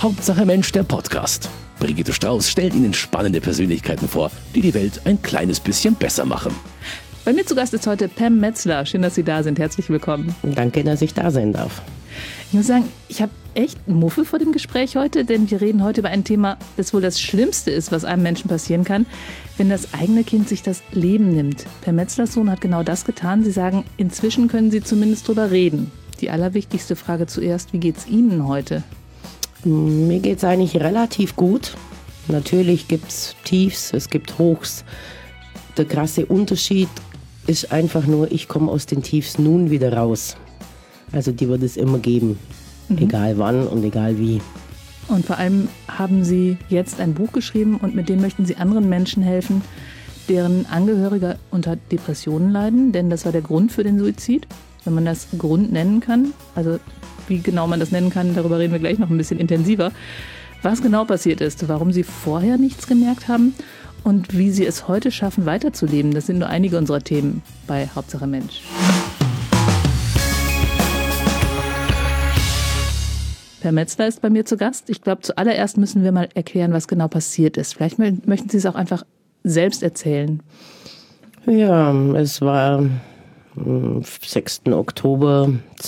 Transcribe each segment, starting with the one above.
Hauptsache Mensch, der Podcast. Brigitte Strauß stellt Ihnen spannende Persönlichkeiten vor, die die Welt ein kleines bisschen besser machen. Bei mir zu Gast ist heute Pam Metzler. Schön, dass Sie da sind. Herzlich willkommen. Danke, dass ich da sein darf. Ich muss sagen, ich habe echt Muffel vor dem Gespräch heute, denn wir reden heute über ein Thema, das wohl das Schlimmste ist, was einem Menschen passieren kann, wenn das eigene Kind sich das Leben nimmt. Pam Metzlers Sohn hat genau das getan. Sie sagen, inzwischen können Sie zumindest drüber reden. Die allerwichtigste Frage zuerst, wie geht's Ihnen heute? Mir geht es eigentlich relativ gut. Natürlich gibt es Tiefs, es gibt Hochs. Der krasse Unterschied ist einfach nur, ich komme aus den Tiefs nun wieder raus. Also die wird es immer geben, egal wann und egal wie. Und vor allem haben Sie jetzt ein Buch geschrieben und mit dem möchten Sie anderen Menschen helfen, deren Angehörige unter Depressionen leiden, denn das war der Grund für den Suizid, wenn man das Grund nennen kann. Also wie genau man das nennen kann, darüber reden wir gleich noch ein bisschen intensiver. Was genau passiert ist, warum Sie vorher nichts gemerkt haben und wie Sie es heute schaffen, weiterzuleben. Das sind nur einige unserer Themen bei Hauptsache Mensch. Pam Metzler ist bei mir zu Gast. Ich glaube, zuallererst müssen wir mal erklären, was genau passiert ist. Vielleicht möchten Sie es auch einfach selbst erzählen. Ja, es war am 6. Oktober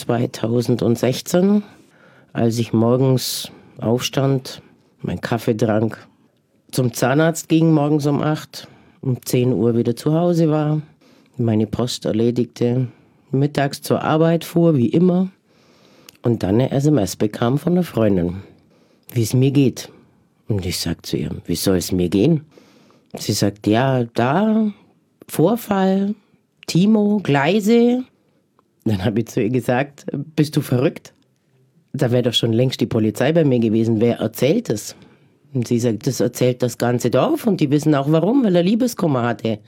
2016, als ich morgens aufstand, meinen Kaffee trank, zum Zahnarzt ging morgens um 8, um 10 Uhr wieder zu Hause war, meine Post erledigte, mittags zur Arbeit fuhr, wie immer, und dann eine SMS bekam von einer Freundin, wie es mir geht. Und ich sag zu ihr, wie soll es mir gehen? Sie sagt, ja, da, Vorfall, Timo, Gleise. Dann habe ich zu ihr gesagt, bist du verrückt? Da wäre doch schon längst die Polizei bei mir gewesen. Wer erzählt es? Und sie sagt, das erzählt das ganze Dorf und die wissen auch warum, weil er Liebeskummer hatte.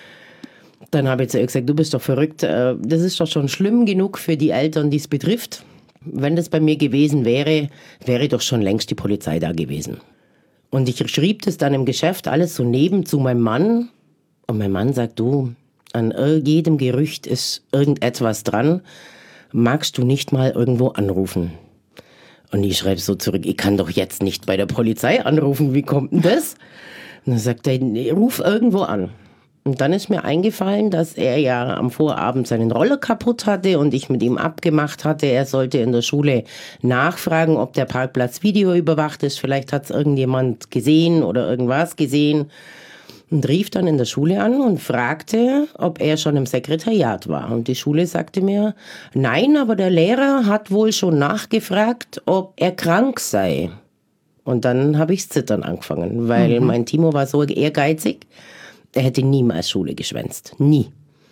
Dann habe ich zu ihr gesagt, du bist doch verrückt. Das ist doch schon schlimm genug für die Eltern, die es betrifft. Wenn das bei mir gewesen wäre, wäre doch schon längst die Polizei da gewesen. Und ich schrieb das dann im Geschäft alles so neben zu meinem Mann. Und mein Mann sagt, du, an jedem Gerücht ist irgendetwas dran. Magst du nicht mal irgendwo anrufen? Und ich schreibe so zurück, ich kann doch jetzt nicht bei der Polizei anrufen, wie kommt denn das? Und dann sagt er, nee, ruf irgendwo an. Und dann ist mir eingefallen, dass er ja am Vorabend seinen Roller kaputt hatte und ich mit ihm abgemacht hatte, er sollte in der Schule nachfragen, ob der Parkplatz videoüberwacht ist. Vielleicht hat es irgendjemand gesehen oder irgendwas gesehen. Und rief dann in der Schule an und fragte, ob er schon im Sekretariat war. Und die Schule sagte mir, nein, aber der Lehrer hat wohl schon nachgefragt, ob er krank sei. Und dann habe ich zittern angefangen, weil mein Timo war so ehrgeizig, er hätte niemals Schule geschwänzt. Nie.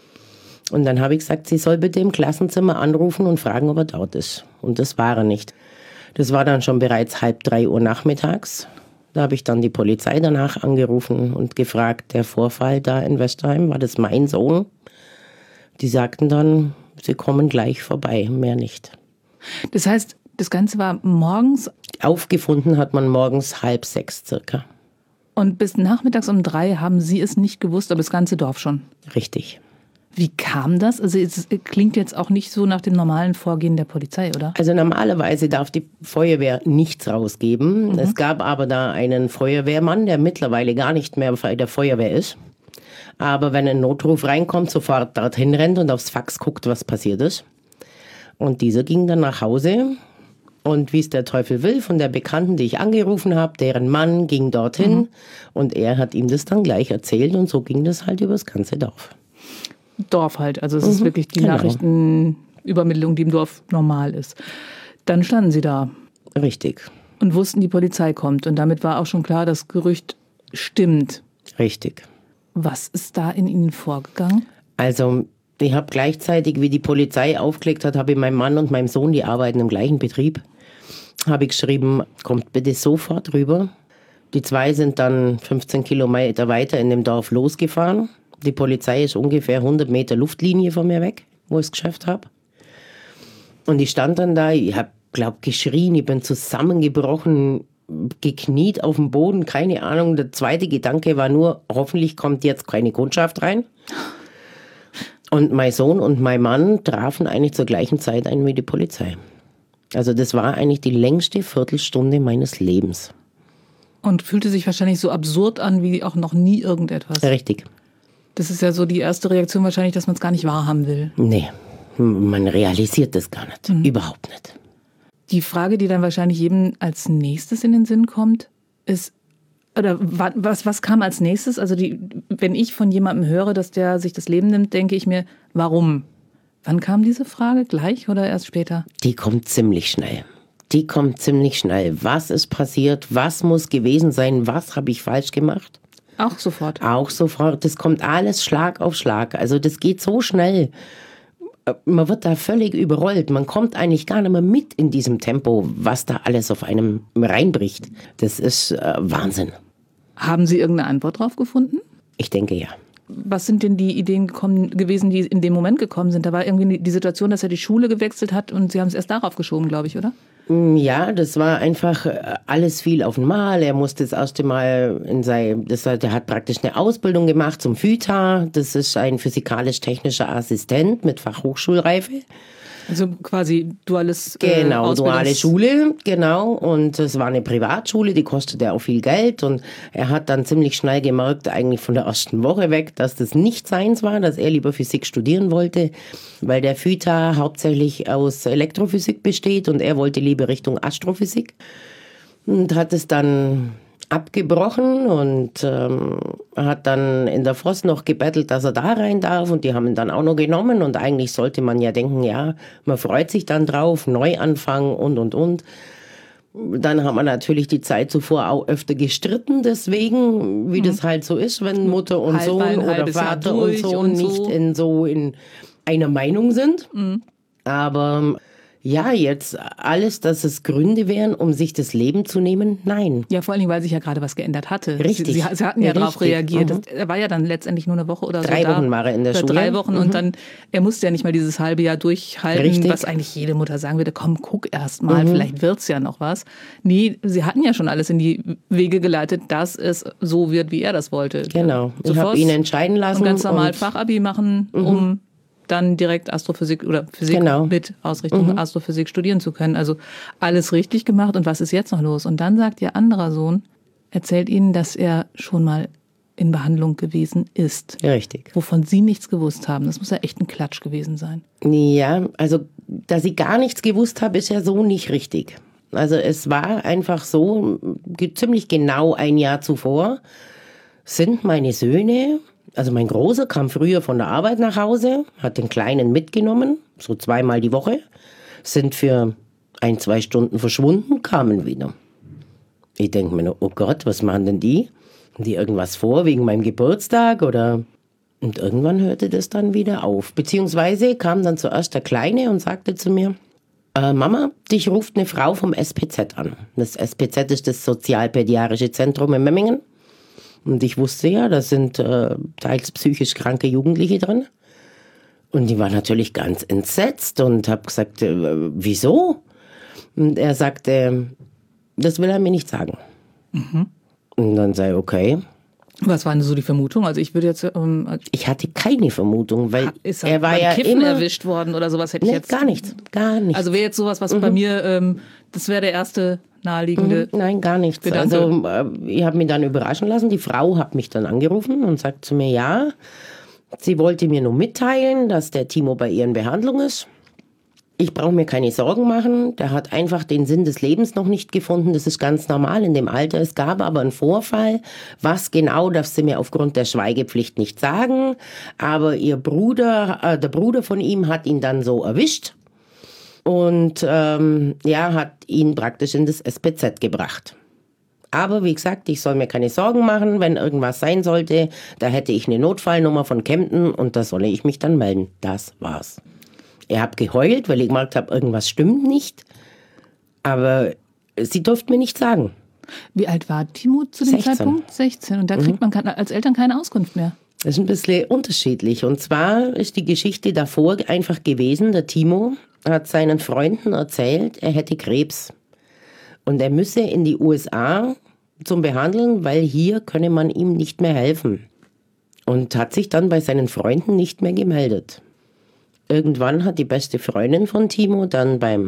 Und dann habe ich gesagt, sie soll bitte im Klassenzimmer anrufen und fragen, ob er dort ist. Und das war er nicht. Das war dann schon bereits 2:30 Uhr nachmittags. Da habe ich dann die Polizei danach angerufen und gefragt, der Vorfall da in Westerheim, war das mein Sohn? Die sagten dann, sie kommen gleich vorbei, mehr nicht. Das heißt, das Ganze war morgens? Aufgefunden hat man morgens 5:30 circa. Und bis nachmittags um 3 haben Sie es nicht gewusst, aber das ganze Dorf schon? Richtig. Wie kam das? Also es klingt jetzt auch nicht so nach dem normalen Vorgehen der Polizei, oder? Also normalerweise darf die Feuerwehr nichts rausgeben. Es gab aber da einen Feuerwehrmann, der mittlerweile gar nicht mehr bei der Feuerwehr ist. Aber wenn ein Notruf reinkommt, sofort dorthin rennt und aufs Fax guckt, was passiert ist. Und dieser ging dann nach Hause. Und wie es der Teufel will, von der Bekannten, die ich angerufen habe, deren Mann ging dorthin. Und er hat ihm das dann gleich erzählt. Und so ging das halt über das ganze Dorf. Dorf halt, also es ist wirklich die Nachrichtenübermittlung, die im Dorf normal ist. Dann standen Sie da. Richtig. Und wussten, die Polizei kommt. Und damit war auch schon klar, das Gerücht stimmt. Richtig. Was ist da in Ihnen vorgegangen? Also ich habe gleichzeitig, wie die Polizei aufgelegt hat, habe ich meinem Mann und meinem Sohn, die arbeiten im gleichen Betrieb, habe ich geschrieben, kommt bitte sofort rüber. Die zwei sind dann 15 Kilometer weiter in dem Dorf losgefahren. Die Polizei ist ungefähr 100 Meter Luftlinie von mir weg, wo ich das Geschäft habe. Und ich stand dann da, ich habe, geschrien, ich bin zusammengebrochen, gekniet auf dem Boden, keine Ahnung. Der zweite Gedanke war nur, hoffentlich kommt jetzt keine Kundschaft rein. Und mein Sohn und mein Mann trafen eigentlich zur gleichen Zeit ein wie die Polizei. Also das war eigentlich die längste Viertelstunde meines Lebens. Und fühlte sich wahrscheinlich so absurd an wie auch noch nie irgendetwas. Richtig. Das ist ja so die erste Reaktion wahrscheinlich, dass man es gar nicht wahrhaben will. Nee, man realisiert das gar nicht. Überhaupt nicht. Die Frage, die dann wahrscheinlich jedem als nächstes in den Sinn kommt, ist, oder was kam als nächstes? Also wenn ich von jemandem höre, dass der sich das Leben nimmt, denke ich mir, warum? Wann kam diese Frage? Gleich oder erst später? Die kommt ziemlich schnell. Was ist passiert? Was muss gewesen sein? Was habe ich falsch gemacht? Auch sofort? Auch sofort. Das kommt alles Schlag auf Schlag. Also das geht so schnell. Man wird da völlig überrollt. Man kommt eigentlich gar nicht mehr mit in diesem Tempo, was da alles auf einem reinbricht. Das ist Wahnsinn. Haben Sie irgendeine Antwort drauf gefunden? Ich denke ja. Was sind denn die Ideen gewesen, die in dem Moment gekommen sind? Da war irgendwie die Situation, dass er die Schule gewechselt hat und Sie haben es erst darauf geschoben, glaube ich, oder? Ja, das war einfach alles viel auf einmal. Er musste das erste Mal der hat praktisch eine Ausbildung gemacht zum FÜTA. Das ist ein physikalisch-technischer Assistent mit Fachhochschulreife. Also quasi duales Genau, duale Schule, genau. Und es war eine Privatschule, die kostete auch viel Geld. Und er hat dann ziemlich schnell gemerkt, eigentlich von der ersten Woche weg, dass das nicht seins war, dass er lieber Physik studieren wollte, weil der FÜTA hauptsächlich aus Elektrophysik besteht und er wollte lieber Richtung Astrophysik. Und hat es dann abgebrochen und hat dann in der Voss noch gebettelt, dass er da rein darf und die haben ihn dann auch noch genommen und eigentlich sollte man ja denken, ja, man freut sich dann drauf, Neuanfang und. Dann hat man natürlich die Zeit zuvor auch öfter gestritten, deswegen, wie das halt so ist, wenn Mutter und Sohn oder Vater und Sohn nicht in einer Meinung sind. Aber ja, jetzt alles, dass es Gründe wären, um sich das Leben zu nehmen, nein. Ja, vor allem, weil sich ja gerade was geändert hatte. Richtig. Sie hatten ja darauf reagiert. Er war ja dann letztendlich nur eine Woche oder so da. 3 Wochen war er in der Schule. 3 Wochen und dann, er musste ja nicht mal dieses halbe Jahr durchhalten, Richtig. was eigentlich jede Mutter sagen würde, komm, guck erst mal, vielleicht wird's ja noch was. Nee, sie hatten ja schon alles in die Wege geleitet, dass es so wird, wie er das wollte. Genau. Ich habe ihn entscheiden lassen. Und ganz normal Fachabi machen, um dann direkt Astrophysik oder Physik mit Ausrichtung Astrophysik studieren zu können. Also alles richtig gemacht und was ist jetzt noch los? Und dann sagt ihr anderer Sohn, erzählt ihnen, dass er schon mal in Behandlung gewesen ist. Ja, richtig. Wovon sie nichts gewusst haben. Das muss ja echt ein Klatsch gewesen sein. Ja, also dass ich gar nichts gewusst habe, ist ja so nicht richtig. Also es war einfach so, ziemlich genau ein Jahr zuvor sind meine Söhne, also mein Großer kam früher von der Arbeit nach Hause, hat den Kleinen mitgenommen, so 2-mal die Woche, sind für 1-2 Stunden verschwunden, kamen wieder. Ich denke mir, oh Gott, was machen denn die? Haben die irgendwas vor wegen meinem Geburtstag oder? Und irgendwann hörte das dann wieder auf. Beziehungsweise kam dann zuerst der Kleine und sagte zu mir, Mama, dich ruft eine Frau vom SPZ an. Das SPZ ist das Sozialpädiatrische Zentrum in Memmingen. Und ich wusste ja, da sind teils psychisch kranke Jugendliche drin. Und die war natürlich ganz entsetzt und habe gesagt, wieso? Und er sagte, das will er mir nicht sagen. Und dann sei okay. Was war denn so die Vermutung? Also ich würde jetzt... ich hatte keine Vermutung, weil ist er war ja Kiffen immer erwischt worden oder sowas hätte ich jetzt... Gar nichts. Also wäre jetzt sowas, was bei mir, das wäre der erste naheliegende... Nein, gar nichts. Gedanke. Also ich habe mich dann überraschen lassen. Die Frau hat mich dann angerufen und sagt zu mir, ja, sie wollte mir nur mitteilen, dass der Timo bei ihr in Behandlung ist. Ich brauche mir keine Sorgen machen. Der hat einfach den Sinn des Lebens noch nicht gefunden. Das ist ganz normal in dem Alter. Es gab aber einen Vorfall. Was genau, darf sie mir aufgrund der Schweigepflicht nicht sagen. Aber der Bruder von ihm hat ihn dann so erwischt. Und hat ihn praktisch in das SPZ gebracht. Aber wie gesagt, ich soll mir keine Sorgen machen, wenn irgendwas sein sollte. Da hätte ich eine Notfallnummer von Kempten und da solle ich mich dann melden. Das war's. Ich habe geheult, weil ich gemerkt habe, irgendwas stimmt nicht. Aber sie durfte mir nichts sagen. Wie alt war Timo zu dem 16. Zeitpunkt? 16. Und da kriegt man als Eltern keine Auskunft mehr. Das ist ein bisschen unterschiedlich. Und zwar ist die Geschichte davor einfach gewesen, der Timo hat seinen Freunden erzählt, er hätte Krebs. Und er müsse in die USA zum Behandeln, weil hier könne man ihm nicht mehr helfen. Und hat sich dann bei seinen Freunden nicht mehr gemeldet. Irgendwann hat die beste Freundin von Timo dann beim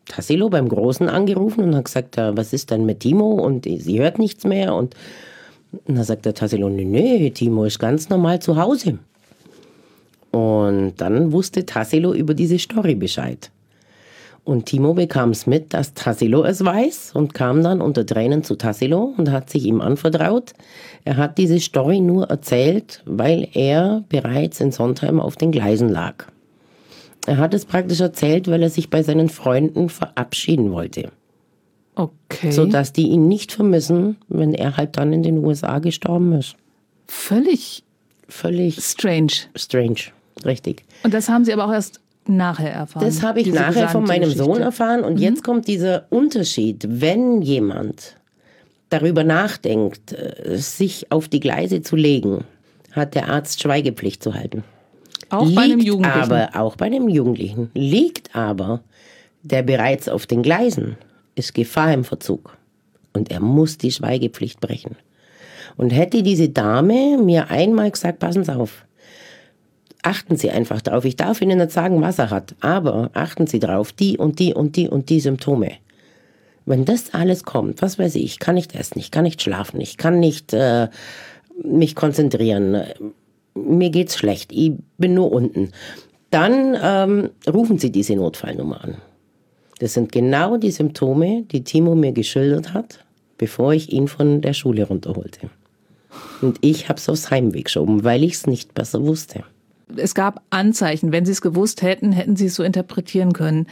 Tassilo beim Großen angerufen und hat gesagt, was ist denn mit Timo? Und sie hört nichts mehr. Und dann sagt der Tassilo, nee, Timo ist ganz normal zu Hause. Und dann wusste Tassilo über diese Story Bescheid. Und Timo bekam es mit, dass Tassilo es weiß und kam dann unter Tränen zu Tassilo und hat sich ihm anvertraut. Er hat diese Story nur erzählt, weil er bereits in Sontheim auf den Gleisen lag. Er hat es praktisch erzählt, weil er sich bei seinen Freunden verabschieden wollte. Okay. Sodass die ihn nicht vermissen, wenn er halt dann in den USA gestorben ist. Völlig strange. Strange, richtig. Und das haben Sie aber auch erst nachher erfahren? Das habe ich nachher von meinem Sohn erfahren. Und jetzt kommt dieser Unterschied. Wenn jemand darüber nachdenkt, sich auf die Gleise zu legen, hat der Arzt Schweigepflicht zu halten. Auch bei einem Jugendlichen? Auch bei einem Jugendlichen. Liegt aber der bereits auf den Gleisen, ist Gefahr im Verzug. Und er muss die Schweigepflicht brechen. Und hätte diese Dame mir einmal gesagt, passen Sie auf, achten Sie einfach drauf. Ich darf Ihnen nicht sagen, was er hat, aber achten Sie drauf, die und die und die und die Symptome. Wenn das alles kommt, was weiß ich kann nicht essen, ich kann nicht schlafen, ich kann nicht mich konzentrieren, mir geht's schlecht, ich bin nur unten. Dann rufen Sie diese Notfallnummer an. Das sind genau die Symptome, die Timo mir geschildert hat, bevor ich ihn von der Schule runterholte. Und ich habe es aufs Heimweg geschoben, weil ich es nicht besser wusste. Es gab Anzeichen. Wenn Sie es gewusst hätten, hätten Sie es so interpretieren können.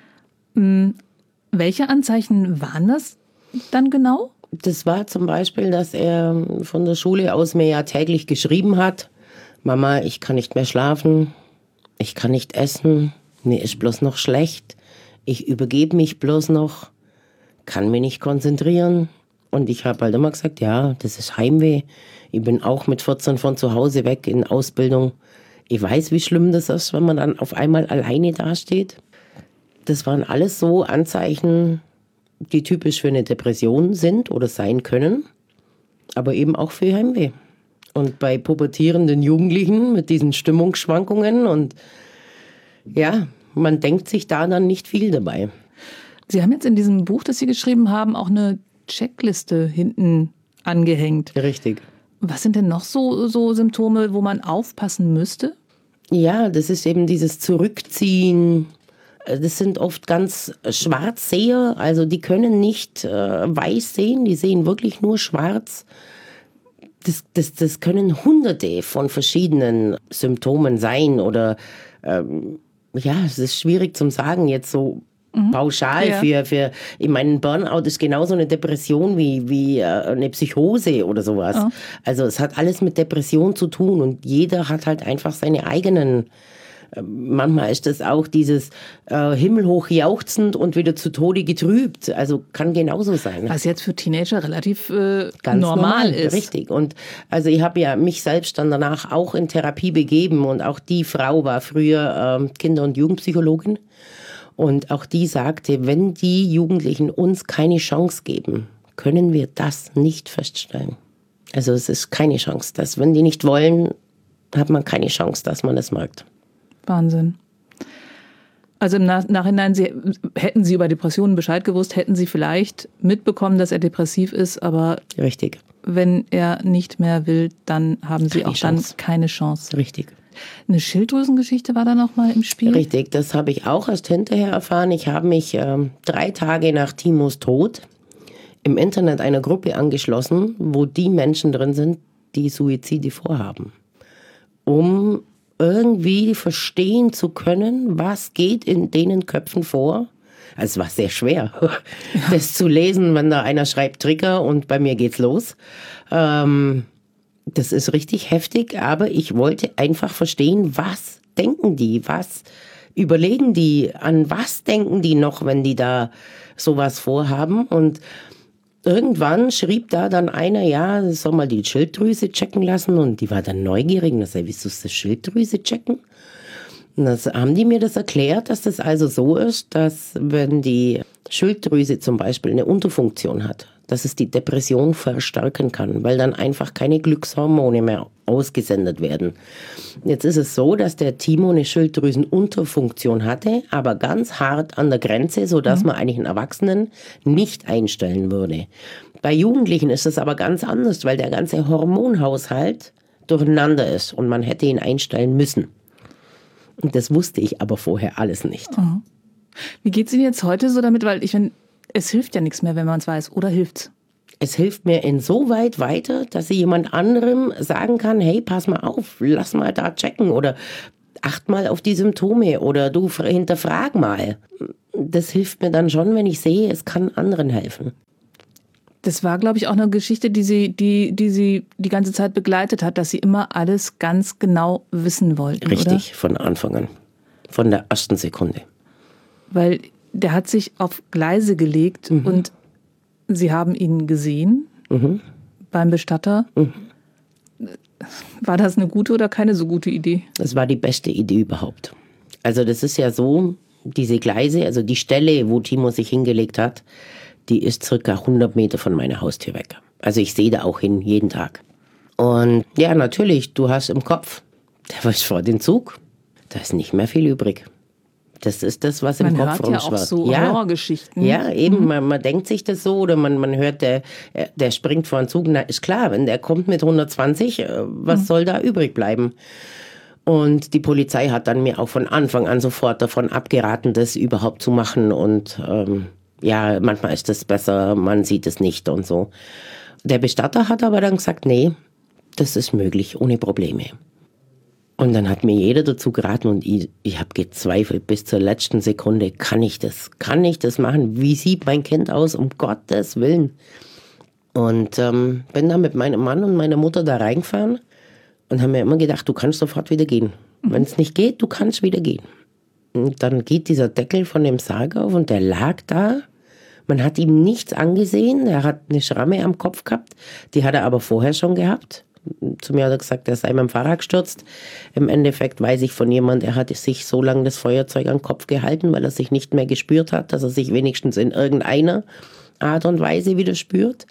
Welche Anzeichen waren das dann genau? Das war zum Beispiel, dass er von der Schule aus mir ja täglich geschrieben hat, Mama, ich kann nicht mehr schlafen, ich kann nicht essen, mir ist bloß noch schlecht, ich übergebe mich bloß noch, kann mich nicht konzentrieren. Und ich habe halt immer gesagt, ja, das ist Heimweh. Ich bin auch mit 14 von zu Hause weg in Ausbildung. Ich weiß, wie schlimm das ist, wenn man dann auf einmal alleine dasteht. Das waren alles so Anzeichen, die typisch für eine Depression sind oder sein können, aber eben auch für Heimweh. Und bei pubertierenden Jugendlichen mit diesen Stimmungsschwankungen und ja, man denkt sich da dann nicht viel dabei. Sie haben jetzt in diesem Buch, das Sie geschrieben haben, auch eine Checkliste hinten angehängt. Richtig. Was sind denn noch so Symptome, wo man aufpassen müsste? Ja, das ist eben dieses Zurückziehen. Das sind oft ganz Schwarzseher, also die können nicht weiß sehen, die sehen wirklich nur schwarz. Das können Hunderte von verschiedenen Symptomen sein oder ja, es ist schwierig zum sagen jetzt so pauschal ja. Ich meine, ein Burnout ist genauso eine Depression wie eine Psychose oder sowas. Ja. Also es hat alles mit Depression zu tun und jeder hat halt einfach seine eigenen. Manchmal ist das auch dieses himmelhoch jauchzend und wieder zu Tode getrübt. Also kann genauso sein. Was jetzt für Teenager relativ Ganz normal ist. Richtig. Und also ich habe ja mich selbst dann danach auch in Therapie begeben und auch die Frau war früher Kinder- und Jugendpsychologin. Und auch die sagte, wenn die Jugendlichen uns keine Chance geben, können wir das nicht feststellen. Also es ist keine Chance. Wenn die nicht wollen, hat man keine Chance, dass man das merkt. Wahnsinn. Also im Nachhinein, hätten Sie über Depressionen Bescheid gewusst, hätten Sie vielleicht mitbekommen, dass er depressiv ist, aber richtig. Wenn er nicht mehr will, dann haben Sie auch dann keine Chance. Richtig. Eine Schilddrüsengeschichte war da noch mal im Spiel? Richtig, das habe ich auch erst hinterher erfahren. Ich habe mich 3 Tage nach Timos Tod im Internet einer Gruppe angeschlossen, wo die Menschen drin sind, die Suizide vorhaben. Um irgendwie verstehen zu können, was geht in denen Köpfen vor. Also es war sehr schwer, das zu lesen, wenn da einer schreibt Trigger und bei mir geht's los. Das ist richtig heftig, aber ich wollte einfach verstehen, was denken die, was überlegen die, an was denken die noch, wenn die da sowas vorhaben. Und irgendwann schrieb da dann einer, ja, soll mal die Schilddrüse checken lassen. Und die war dann neugierig und sagte, wieso ist das Schilddrüse checken? Und das haben die mir das erklärt, dass das also so ist, dass wenn die Schilddrüse zum Beispiel eine Unterfunktion hat, dass es die Depression verstärken kann, weil dann einfach keine Glückshormone mehr ausgesendet werden. Jetzt ist es so, dass der Timo eine Schilddrüsenunterfunktion hatte, aber ganz hart an der Grenze, sodass man eigentlich einen Erwachsenen nicht einstellen würde. Bei Jugendlichen ist es aber ganz anders, weil der ganze Hormonhaushalt durcheinander ist und man hätte ihn einstellen müssen. Und das wusste ich aber vorher alles nicht. Oh. Wie geht es Ihnen jetzt heute so damit? Weil ich finde, es hilft ja nichts mehr, wenn man es weiß. Oder hilft's? Es hilft mir insoweit weiter, dass ich jemand anderem sagen kann, hey, pass mal auf, lass mal da checken oder acht mal auf die Symptome oder du hinterfrag mal. Das hilft mir dann schon, wenn ich sehe, es kann anderen helfen. Das war, glaube ich, auch eine Geschichte, die Sie die ganze Zeit begleitet hat, dass Sie immer alles ganz genau wissen wollten, Richtig, oder? von Anfang an. Von der ersten Sekunde. Weil der hat sich auf Gleise gelegt und Sie haben ihn gesehen beim Bestatter. War das eine gute oder keine so gute Idee? Das war die beste Idee überhaupt. Also das ist ja so, diese Gleise, also die Stelle, wo Timo sich hingelegt hat, die ist circa 100 Meter von meiner Haustür weg. Also ich sehe da auch hin, jeden Tag. Und ja, natürlich, du hast im Kopf, der war vor den Zug, da ist nicht mehr viel übrig. Das ist das, was im Kopf rumschwirrt. Man hört ja auch so Horrorgeschichten. Ja, eben, man denkt sich das so oder man hört, der springt vor den Zug. Na, ist klar, wenn der kommt mit 120, was soll da übrig bleiben? Und die Polizei hat dann mir auch von Anfang an sofort davon abgeraten, das überhaupt zu machen. Und ja, manchmal ist das besser, man sieht es nicht und so. Der Bestatter hat aber dann gesagt, nee, das ist möglich, ohne Probleme. Und dann hat mir jeder dazu geraten und ich habe gezweifelt bis zur letzten Sekunde, kann ich das machen? Wie sieht mein Kind aus, um Gottes Willen? Und bin dann mit meinem Mann und meiner Mutter da reingefahren und haben mir immer gedacht, du kannst sofort wieder gehen. Wenn es nicht geht, du kannst wieder gehen. Und dann geht dieser Deckel von dem Sarg auf und der lag da. Man hat ihm nichts angesehen, er hat eine Schramme am Kopf gehabt, die hat er aber vorher schon gehabt. Zu mir hat er gesagt, er sei mit dem Fahrrad gestürzt. Im Endeffekt weiß ich von jemand, er hat sich so lange das Feuerzeug am Kopf gehalten, weil er sich nicht mehr gespürt hat, dass er sich wenigstens in irgendeiner Art und Weise wieder spürt.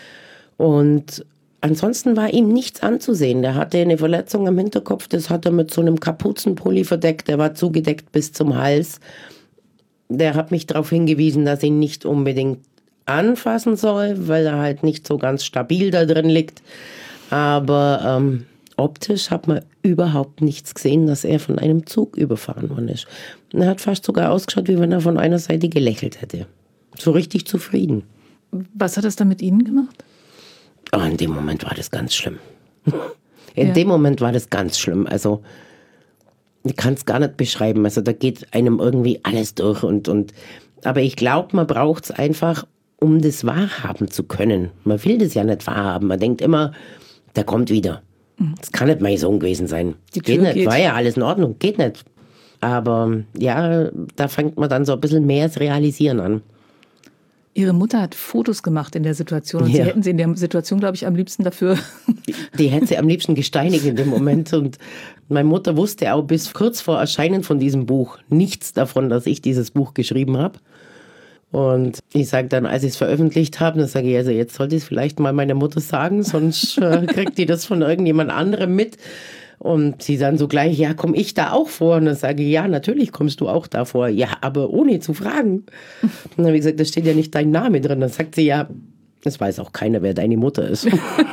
Und ansonsten war ihm nichts anzusehen. Der hatte eine Verletzung am Hinterkopf, das hat er mit so einem Kapuzenpulli verdeckt, der war zugedeckt bis zum Hals. Der hat mich darauf hingewiesen, dass ich ihn nicht unbedingt anfassen soll, weil er halt nicht so ganz stabil da drin liegt. Aber optisch hat man überhaupt nichts gesehen, dass er von einem Zug überfahren worden ist. Und er hat fast sogar ausgeschaut, wie wenn er von einer Seite gelächelt hätte. So richtig zufrieden. Was hat das dann mit Ihnen gemacht? Oh, in dem Moment war das ganz schlimm. In dem Moment war das ganz schlimm. Also ich kann es gar nicht beschreiben. Also da geht einem irgendwie alles durch. Aber ich glaube, man braucht es einfach, um das wahrhaben zu können. Man will das ja nicht wahrhaben. Man denkt immer, der kommt wieder. Das kann nicht mein Sohn gewesen sein. Geht nicht, war ja alles in Ordnung, geht nicht. Aber ja, da fängt man dann so ein bisschen mehr das Realisieren an. Ihre Mutter hat Fotos gemacht in der Situation und Sie hätten sie in der Situation, glaube ich, am liebsten dafür... Die hätte sie am liebsten gesteinigt in dem Moment. Und meine Mutter wusste auch bis kurz vor Erscheinen von diesem Buch nichts davon, dass ich dieses Buch geschrieben habe. Und ich sage dann, als ich es veröffentlicht habe, dann sage ich, also jetzt sollte ich es vielleicht mal meiner Mutter sagen, sonst kriegt die das von irgendjemand anderem mit. Und sie dann so gleich, ja, komme ich da auch vor? Und dann sage ich, ja, natürlich kommst du auch da vor. Ja, aber ohne zu fragen. Und dann habe ich gesagt, da steht ja nicht dein Name drin. Dann sagt sie, ja, das weiß auch keiner, wer deine Mutter ist.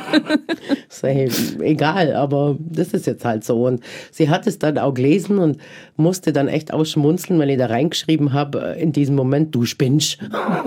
Sag ich, egal, aber das ist jetzt halt so. Und sie hat es dann auch gelesen und musste dann echt ausschmunzeln, weil ich da reingeschrieben habe, in diesem Moment, du spinnst.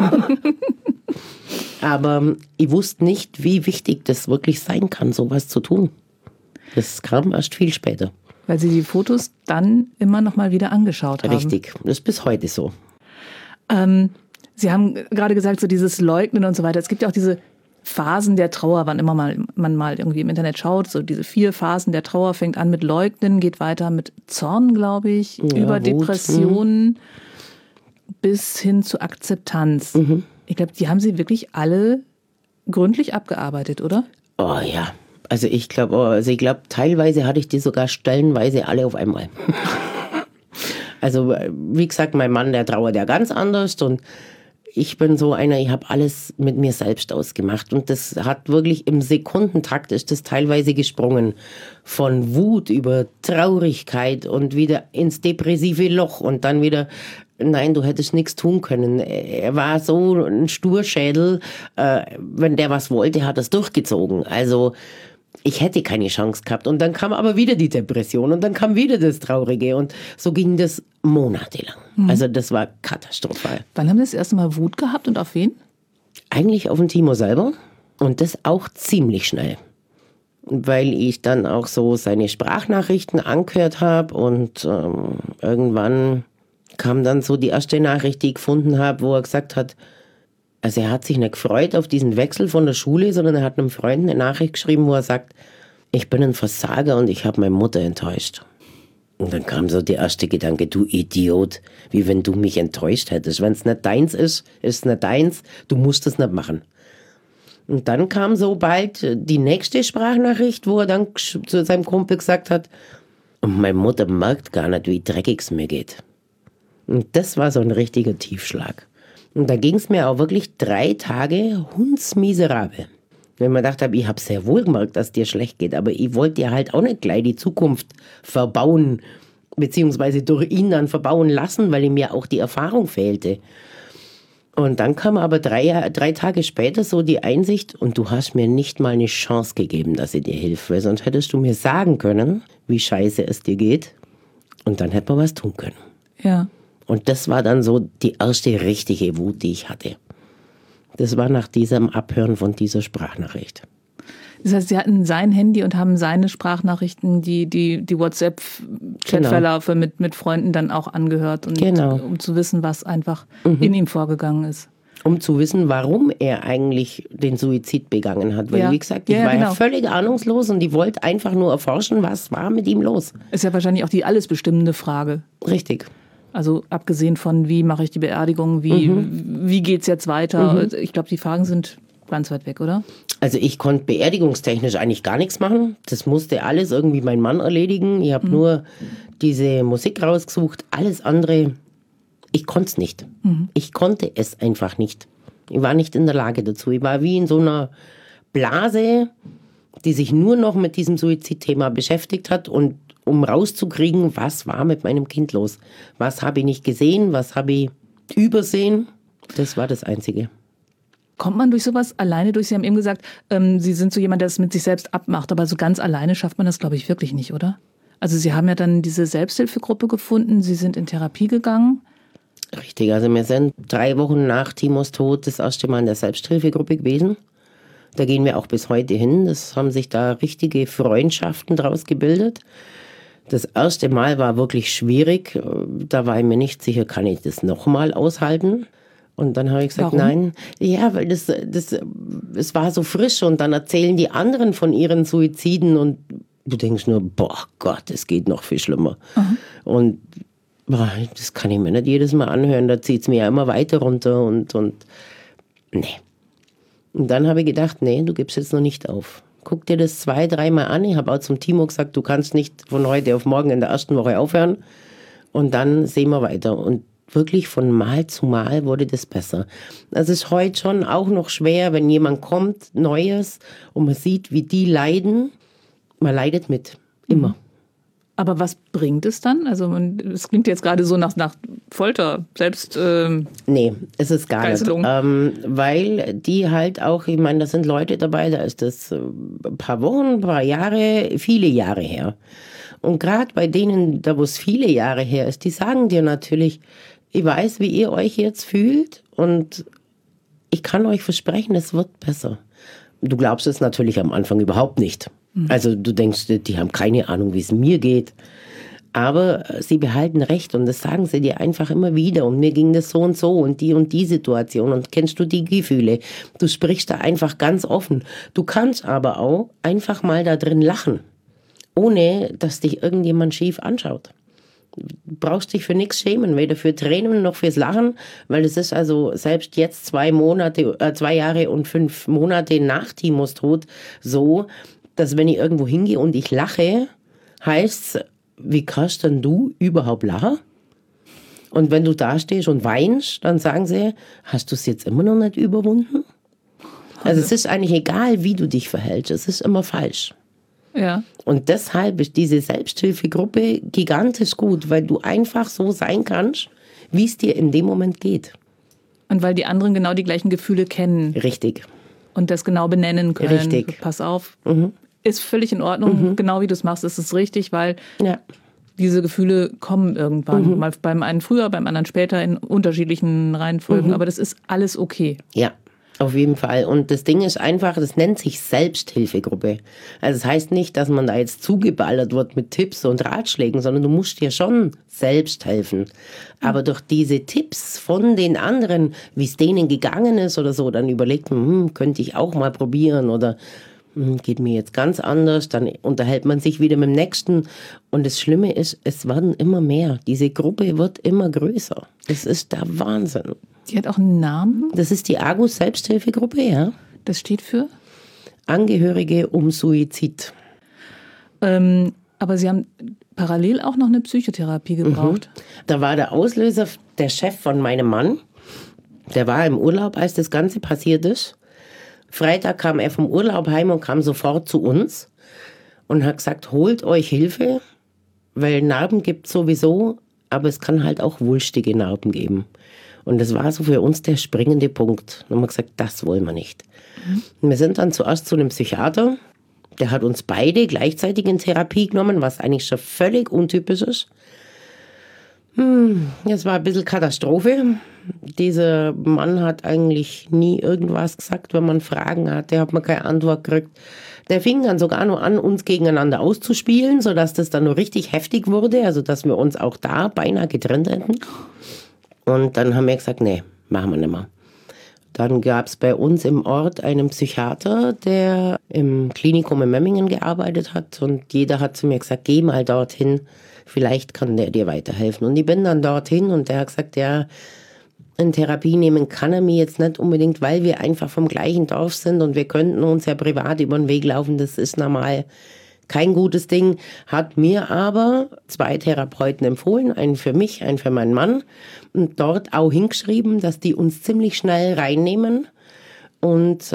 Aber ich wusste nicht, wie wichtig das wirklich sein kann, sowas zu tun. Das kam erst viel später. Weil Sie die Fotos dann immer noch mal wieder angeschaut haben. Richtig, das ist bis heute so. Sie haben gerade gesagt, so dieses Leugnen und so weiter. Es gibt ja auch diese Phasen der Trauer, wann immer man mal irgendwie im Internet schaut. So diese 4 Phasen der Trauer, fängt an mit Leugnen, geht weiter mit Zorn, glaube ich, ja, über Wut, Depressionen bis hin zu Akzeptanz. Ich glaube, die haben Sie wirklich alle gründlich abgearbeitet, oder? Oh ja. Also ich glaube, teilweise hatte ich die sogar stellenweise alle auf einmal. Also wie gesagt, mein Mann, der trauert ja ganz anders und ich bin so einer, ich habe alles mit mir selbst ausgemacht. Und das hat wirklich im Sekundentakt ist das teilweise gesprungen. Von Wut über Traurigkeit und wieder ins depressive Loch und dann wieder, nein, du hättest nichts tun können. Er war so ein Sturschädel, wenn der was wollte, hat er es durchgezogen. Also ich hätte keine Chance gehabt. Und dann kam aber wieder die Depression und dann kam wieder das Traurige. Und so ging das monatelang. Also das war katastrophal. Wann haben Sie das erste Mal Wut gehabt und auf wen? Eigentlich auf den Timo selber und das auch ziemlich schnell. Weil ich dann auch so seine Sprachnachrichten angehört habe und irgendwann kam dann so die erste Nachricht, die ich gefunden habe, wo er gesagt hat, also er hat sich nicht gefreut auf diesen Wechsel von der Schule, sondern er hat einem Freund eine Nachricht geschrieben, wo er sagt, ich bin ein Versager und ich habe meine Mutter enttäuscht. Und dann kam so der erste Gedanke, du Idiot, wie wenn du mich enttäuscht hättest. Wenn es nicht deins ist, ist es nicht deins, du musst es nicht machen. Und dann kam so bald die nächste Sprachnachricht, wo er dann zu seinem Kumpel gesagt hat, und meine Mutter merkt gar nicht, wie dreckig es mir geht. Und das war so ein richtiger Tiefschlag. Und da ging es mir auch wirklich 3 Tage hundsmiserabel. Wenn man gedacht habe, ich habe sehr wohl gemerkt, dass dir schlecht geht, aber ich wollte dir halt auch nicht gleich die Zukunft verbauen, beziehungsweise durch ihn dann verbauen lassen, weil mir auch die Erfahrung fehlte. Und dann kam aber 3 Tage später so die Einsicht, und du hast mir nicht mal eine Chance gegeben, dass ich dir hilf, weil sonst hättest du mir sagen können, wie scheiße es dir geht, und dann hätte man was tun können. Ja. Und das war dann so die erste richtige Wut, die ich hatte. Das war nach diesem Abhören von dieser Sprachnachricht. Das heißt, Sie hatten sein Handy und haben seine Sprachnachrichten, die WhatsApp-Chatverläufe mit Freunden dann auch angehört, und um zu wissen, was einfach in ihm vorgegangen ist. Um zu wissen, warum er eigentlich den Suizid begangen hat. Weil, wie gesagt, ich war ja völlig ahnungslos und ich wollte einfach nur erforschen, was war mit ihm los. Ist ja wahrscheinlich auch die alles bestimmende Frage. Richtig. Also abgesehen von, wie mache ich die Beerdigung, wie geht's jetzt weiter? Ich glaube, die Fragen sind ganz weit weg, oder? Also ich konnte beerdigungstechnisch eigentlich gar nichts machen. Das musste alles irgendwie mein Mann erledigen. Ich habe nur diese Musik rausgesucht. Alles andere, ich konnte es nicht. Ich konnte es einfach nicht. Ich war nicht in der Lage dazu. Ich war wie in so einer Blase, die sich nur noch mit diesem Suizidthema beschäftigt hat, und um rauszukriegen, was war mit meinem Kind los. Was habe ich nicht gesehen, was habe ich übersehen. Das war das Einzige. Kommt man durch sowas alleine durch? Sie haben eben gesagt, Sie sind so jemand, der es mit sich selbst abmacht, aber so ganz alleine schafft man das, glaube ich, wirklich nicht, oder? Also Sie haben ja dann diese Selbsthilfegruppe gefunden, Sie sind in Therapie gegangen. Richtig, also wir sind 3 Wochen nach Timos Tod das erste Mal in der Selbsthilfegruppe gewesen. Da gehen wir auch bis heute hin. Das haben sich da richtige Freundschaften draus gebildet. Das erste Mal war wirklich schwierig. Da war ich mir nicht sicher, kann ich das nochmal aushalten? Und dann habe ich gesagt, warum? Nein. Ja, weil es war so frisch, und dann erzählen die anderen von ihren Suiziden und du denkst nur, boah Gott, es geht noch viel schlimmer. Und boah, das kann ich mir nicht jedes Mal anhören, da zieht es mir ja immer weiter runter und nee. Und dann habe ich gedacht, nee, du gibst jetzt noch nicht auf. Guck dir das 2-3 Mal an. Ich habe auch zum Timo gesagt, du kannst nicht von heute auf morgen in der ersten Woche aufhören. Und dann sehen wir weiter. Und wirklich von Mal zu Mal wurde das besser. Das ist heute schon auch noch schwer, wenn jemand kommt, Neues, und man sieht, wie die leiden. Man leidet mit. Immer. Aber was bringt es dann? Also es klingt jetzt gerade so nach Folter, selbst... Nee, es ist gar Geißelung. nicht. Weil die halt auch, ich meine, da sind Leute dabei, da ist das ein paar Wochen, ein paar Jahre, viele Jahre her. Und gerade bei denen, da wo es viele Jahre her ist, die sagen dir natürlich, ich weiß, wie ihr euch jetzt fühlt, und ich kann euch versprechen, es wird besser. Du glaubst es natürlich am Anfang überhaupt nicht. Also du denkst, die haben keine Ahnung, wie es mir geht. Aber sie behalten Recht, und das sagen sie dir einfach immer wieder. Und mir ging das so und die Situation. Und kennst du die Gefühle? Du sprichst da einfach ganz offen. Du kannst aber auch einfach mal da drin lachen, ohne dass dich irgendjemand schief anschaut. Du brauchst dich für nichts schämen, weder für Tränen noch fürs Lachen, weil es ist also selbst jetzt 2 Jahre und 5 Monate nach Timos Tod so, dass wenn ich irgendwo hingehe und ich lache, heißt's, wie kannst denn du überhaupt lachen? Und wenn du da stehst und weinst, dann sagen sie, hast du es jetzt immer noch nicht überwunden? Also es ist eigentlich egal, wie du dich verhältst, es ist immer falsch. Ja. Und deshalb ist diese Selbsthilfegruppe gigantisch gut, weil du einfach so sein kannst, wie es dir in dem Moment geht. Und weil die anderen genau die gleichen Gefühle kennen. Richtig. Und das genau benennen können. Richtig. Pass auf, ist völlig in Ordnung. Genau wie du es machst, ist es richtig, weil diese Gefühle kommen irgendwann. Mal beim einen früher, beim anderen später in unterschiedlichen Reihenfolgen. Aber das ist alles okay. Ja. Auf jeden Fall. Und das Ding ist einfach, das nennt sich Selbsthilfegruppe. Also das heißt nicht, dass man da jetzt zugeballert wird mit Tipps und Ratschlägen, sondern du musst dir schon selbst helfen. Aber durch diese Tipps von den anderen, wie es denen gegangen ist oder so, dann überlegt man, könnte ich auch mal probieren oder geht mir jetzt ganz anders. Dann unterhält man sich wieder mit dem Nächsten. Und das Schlimme ist, es werden immer mehr. Diese Gruppe wird immer größer. Das ist der Wahnsinn. Die hat auch einen Namen? Das ist die Argus Selbsthilfegruppe, ja. Das steht für? Angehörige um Suizid. Aber Sie haben parallel auch noch eine Psychotherapie gebraucht. Da war der Auslöser der Chef von meinem Mann. Der war im Urlaub, als das Ganze passiert ist. Freitag kam er vom Urlaub heim und kam sofort zu uns und hat gesagt, holt euch Hilfe, weil Narben gibt es sowieso, aber es kann halt auch wulstige Narben geben. Und das war so für uns der springende Punkt. Und haben wir gesagt, das wollen wir nicht. Und wir sind dann zuerst zu einem Psychiater. Der hat uns beide gleichzeitig in Therapie genommen, was eigentlich schon völlig untypisch ist. Das war ein bisschen Katastrophe. Dieser Mann hat eigentlich nie irgendwas gesagt, wenn man Fragen hatte, hat man keine Antwort gekriegt. Der fing dann sogar nur an, uns gegeneinander auszuspielen, sodass das dann nur richtig heftig wurde, also dass wir uns auch da beinahe getrennt hätten. Und dann haben wir gesagt, nee, machen wir nicht mehr. Dann gab es bei uns im Ort einen Psychiater, der im Klinikum in Memmingen gearbeitet hat. Und jeder hat zu mir gesagt, geh mal dorthin, vielleicht kann der dir weiterhelfen. Und ich bin dann dorthin und der hat gesagt, ja, in Therapie nehmen kann er mir jetzt nicht unbedingt, weil wir einfach vom gleichen Dorf sind und wir könnten uns ja privat über den Weg laufen. Das ist normal kein gutes Ding, hat mir aber 2 Therapeuten empfohlen, einen für mich, einen für meinen Mann und dort auch hingeschrieben, dass die uns ziemlich schnell reinnehmen und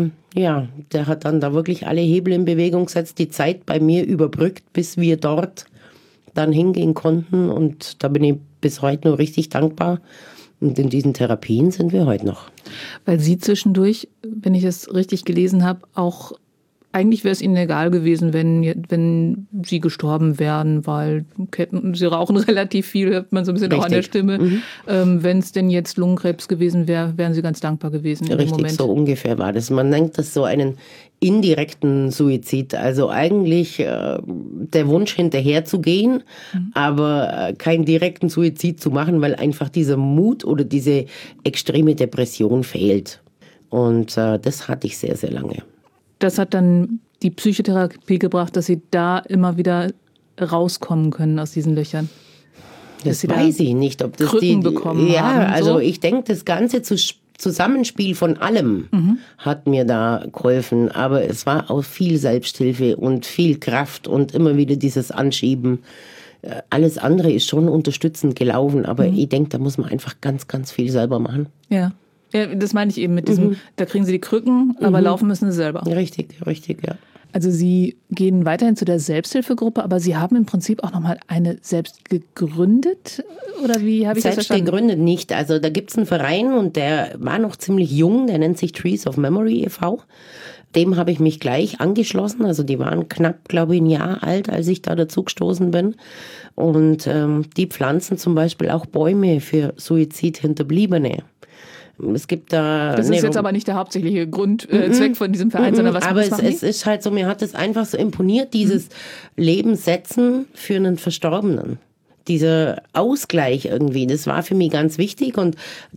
der hat dann da wirklich alle Hebel in Bewegung gesetzt, die Zeit bei mir überbrückt, bis wir dort dann hingehen konnten und da bin ich bis heute nur richtig dankbar. Und in diesen Therapien sind wir heute noch. Weil Sie zwischendurch, wenn ich es richtig gelesen habe, auch eigentlich wäre es Ihnen egal gewesen, wenn Sie gestorben wären, weil Sie rauchen relativ viel, hört man so ein bisschen auch an der Stimme. Wenn es denn jetzt Lungenkrebs gewesen wäre, wären Sie ganz dankbar gewesen in dem Moment. Richtig, so ungefähr war das. Man nennt das so einen indirekten Suizid. Also eigentlich der Wunsch hinterher zu gehen, aber keinen direkten Suizid zu machen, weil einfach dieser Mut oder diese extreme Depression fehlt. Und das hatte ich sehr, sehr lange. Das hat dann die Psychotherapie gebracht, dass Sie da immer wieder rauskommen können aus diesen Löchern. Das weiß ich nicht, ob das Krücken bekommen haben. Ja, also ich denke, das ganze Zusammenspiel von allem hat mir da geholfen. Aber es war auch viel Selbsthilfe und viel Kraft und immer wieder dieses Anschieben. Alles andere ist schon unterstützend gelaufen, aber ich denke, da muss man einfach ganz, ganz viel selber machen. Ja. Ja, das meine ich eben mit diesem, da kriegen Sie die Krücken, aber laufen müssen Sie selber. Richtig, ja. Also Sie gehen weiterhin zu der Selbsthilfegruppe, aber Sie haben im Prinzip auch nochmal eine selbst gegründet? Oder wie habe ich das verstanden? Selbst gegründet nicht. Also da gibt es einen Verein und der war noch ziemlich jung, der nennt sich Trees of Memory e.V. Dem habe ich mich gleich angeschlossen. Also die waren knapp, glaube ich, ein Jahr alt, als ich da dazu gestoßen bin. Und die pflanzen zum Beispiel auch Bäume für Suizidhinterbliebene. Es gibt da. Das ist jetzt aber nicht der hauptsächliche Zweck von diesem Verein, sondern was aber machen es ist halt so, mir hat es einfach so imponiert, dieses Leben setzen für einen Verstorbenen. Dieser Ausgleich irgendwie, das war für mich ganz wichtig. Und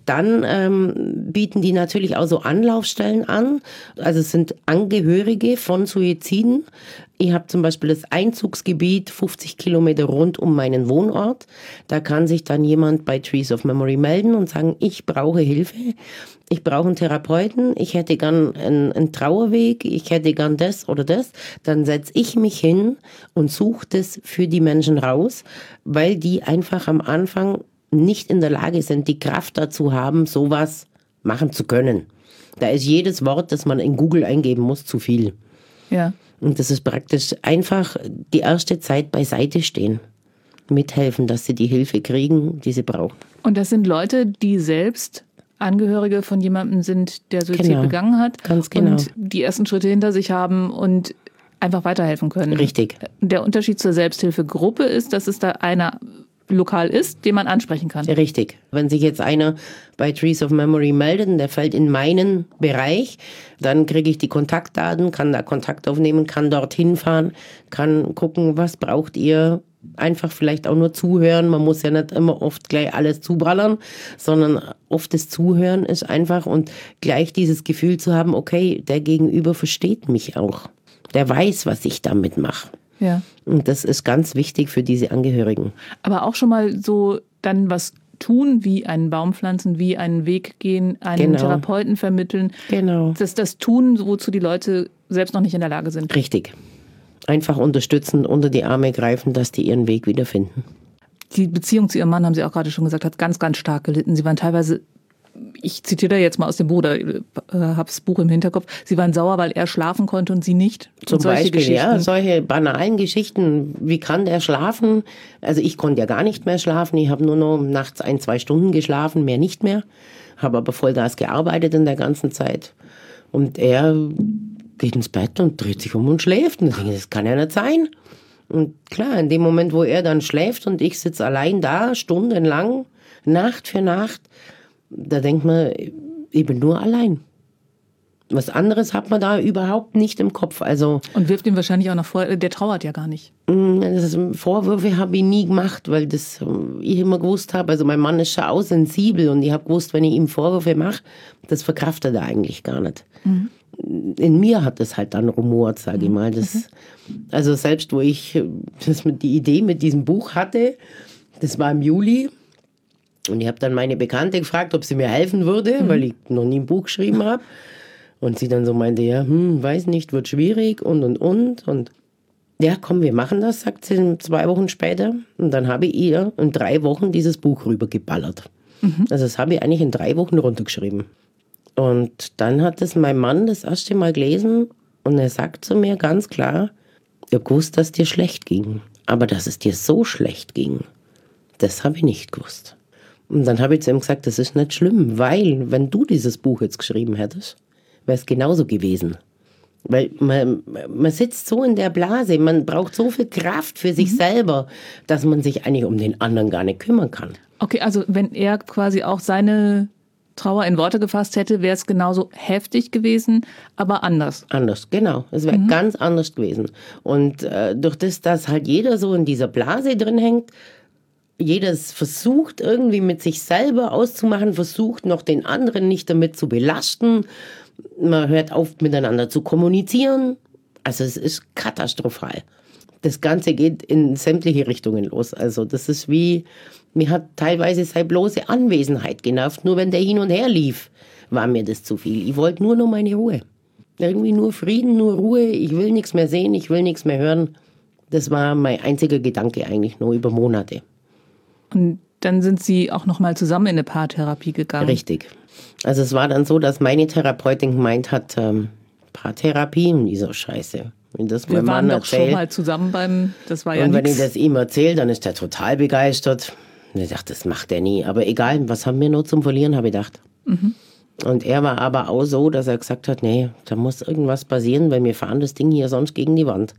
dann bieten die natürlich auch so Anlaufstellen an. Also es sind Angehörige von Suiziden. Ich habe zum Beispiel das Einzugsgebiet 50 Kilometer rund um meinen Wohnort. Da kann sich dann jemand bei Trees of Memory melden und sagen, ich brauche Hilfe, ich brauche einen Therapeuten, ich hätte gern einen Trauerweg, ich hätte gern das oder das. Dann setze ich mich hin und suche das für die Menschen raus, weil die einfach am Anfang nicht in der Lage sind, die Kraft dazu haben, sowas machen zu können. Da ist jedes Wort, das man in Google eingeben muss, zu viel. Ja. Und das ist praktisch einfach die erste Zeit beiseite stehen. Mithelfen, dass sie die Hilfe kriegen, die sie brauchen. Und das sind Leute, die selbst Angehörige von jemandem sind, der Suizid begangen hat. Ganz genau. Und die ersten Schritte hinter sich haben und einfach weiterhelfen können. Richtig. Der Unterschied zur Selbsthilfegruppe ist, dass es da einer lokal ist, den man ansprechen kann. Richtig. Wenn sich jetzt einer bei Trees of Memory meldet und der fällt in meinen Bereich, dann kriege ich die Kontaktdaten, kann da Kontakt aufnehmen, kann dorthin fahren, kann gucken, was braucht ihr. Einfach vielleicht auch nur zuhören. Man muss ja nicht immer oft gleich alles zuballern, sondern oft das Zuhören ist einfach und gleich dieses Gefühl zu haben, okay, der Gegenüber versteht mich auch. Der weiß, was ich damit mache. Ja. Und das ist ganz wichtig für diese Angehörigen. Aber auch schon mal so dann was tun, wie einen Baum pflanzen, wie einen Weg gehen, einen Therapeuten vermitteln. Genau. Das tun, wozu die Leute selbst noch nicht in der Lage sind. Richtig. Einfach unterstützen, unter die Arme greifen, dass die ihren Weg wiederfinden. Die Beziehung zu ihrem Mann, haben Sie auch gerade schon gesagt, hat ganz, ganz stark gelitten. Sie waren teilweise, ich zitiere da jetzt mal aus dem Buch, oder habe das Buch im Hinterkopf, Sie waren sauer, weil er schlafen konnte und Sie nicht. Zum Beispiel, ja, solche banalen Geschichten. Wie kann der schlafen? Also ich konnte ja gar nicht mehr schlafen. Ich habe nur noch nachts 1-2 Stunden geschlafen, mehr nicht mehr. Habe aber Vollgas gearbeitet in der ganzen Zeit. Und er geht ins Bett und dreht sich um und schläft. Und ich denke, das kann ja nicht sein. Und klar, in dem Moment, wo er dann schläft und ich sitze allein da, stundenlang, Nacht für Nacht, da denkt man, ich bin nur allein. Was anderes hat man da überhaupt nicht im Kopf. Also, und wirft ihm wahrscheinlich auch noch vor, der trauert ja gar nicht. Vorwürfe habe ich nie gemacht, weil das ich immer gewusst habe, also mein Mann ist schon auch sensibel und ich habe gewusst, wenn ich ihm Vorwürfe mache, das verkraftet er eigentlich gar nicht. Mhm. In mir hat es halt dann rumort, sage ich mal. Also selbst wo ich die Idee mit diesem Buch hatte, das war im Juli. Und ich habe dann meine Bekannte gefragt, ob sie mir helfen würde, weil ich noch nie ein Buch geschrieben habe. Und sie dann so meinte, ja, weiß nicht, wird schwierig und. Und ja, komm, wir machen das, sagt sie 2 Wochen später. Und dann habe ich ihr in 3 Wochen dieses Buch rübergeballert. Mhm. Also das habe ich eigentlich in 3 Wochen runtergeschrieben. Und dann hat es mein Mann das erste Mal gelesen und er sagt zu mir ganz klar, ich habe gewusst, dass es dir schlecht ging. Aber dass es dir so schlecht ging, das habe ich nicht gewusst. Und dann habe ich zu ihm gesagt, das ist nicht schlimm, weil wenn du dieses Buch jetzt geschrieben hättest, wäre es genauso gewesen. Weil man sitzt so in der Blase, man braucht so viel Kraft für sich selber, dass man sich eigentlich um den anderen gar nicht kümmern kann. Okay, also wenn er quasi auch seine Trauer in Worte gefasst hätte, wäre es genauso heftig gewesen, aber anders. Anders, genau. Es wäre ganz anders gewesen. Und durch das, dass halt jeder so in dieser Blase drin hängt, jeder versucht irgendwie mit sich selber auszumachen, versucht noch den anderen nicht damit zu belasten. Man hört auf, miteinander zu kommunizieren. Also es ist katastrophal. Das Ganze geht in sämtliche Richtungen los. Also das ist wie, mir hat teilweise seine bloße Anwesenheit genervt. Nur wenn der hin und her lief, war mir das zu viel. Ich wollte nur noch meine Ruhe. Irgendwie nur Frieden, nur Ruhe. Ich will nichts mehr sehen, ich will nichts mehr hören. Das war mein einziger Gedanke eigentlich nur über Monate. Und dann sind Sie auch noch mal zusammen in eine Paartherapie gegangen. Richtig. Also es war dann so, dass meine Therapeutin gemeint hat, Paartherapie, und ich so, scheiße. Wenn das Wir mein waren Mann doch schon mal zusammen das war ja nichts. Und wenn nix. ich das ihm erzähle, dann ist er total begeistert. Und ich dachte, das macht er nie. Aber egal, was haben wir nur zum Verlieren, habe ich gedacht. Mhm. Und er war aber auch so, dass er gesagt hat, nee, da muss irgendwas passieren, weil wir fahren das Ding hier sonst gegen die Wand.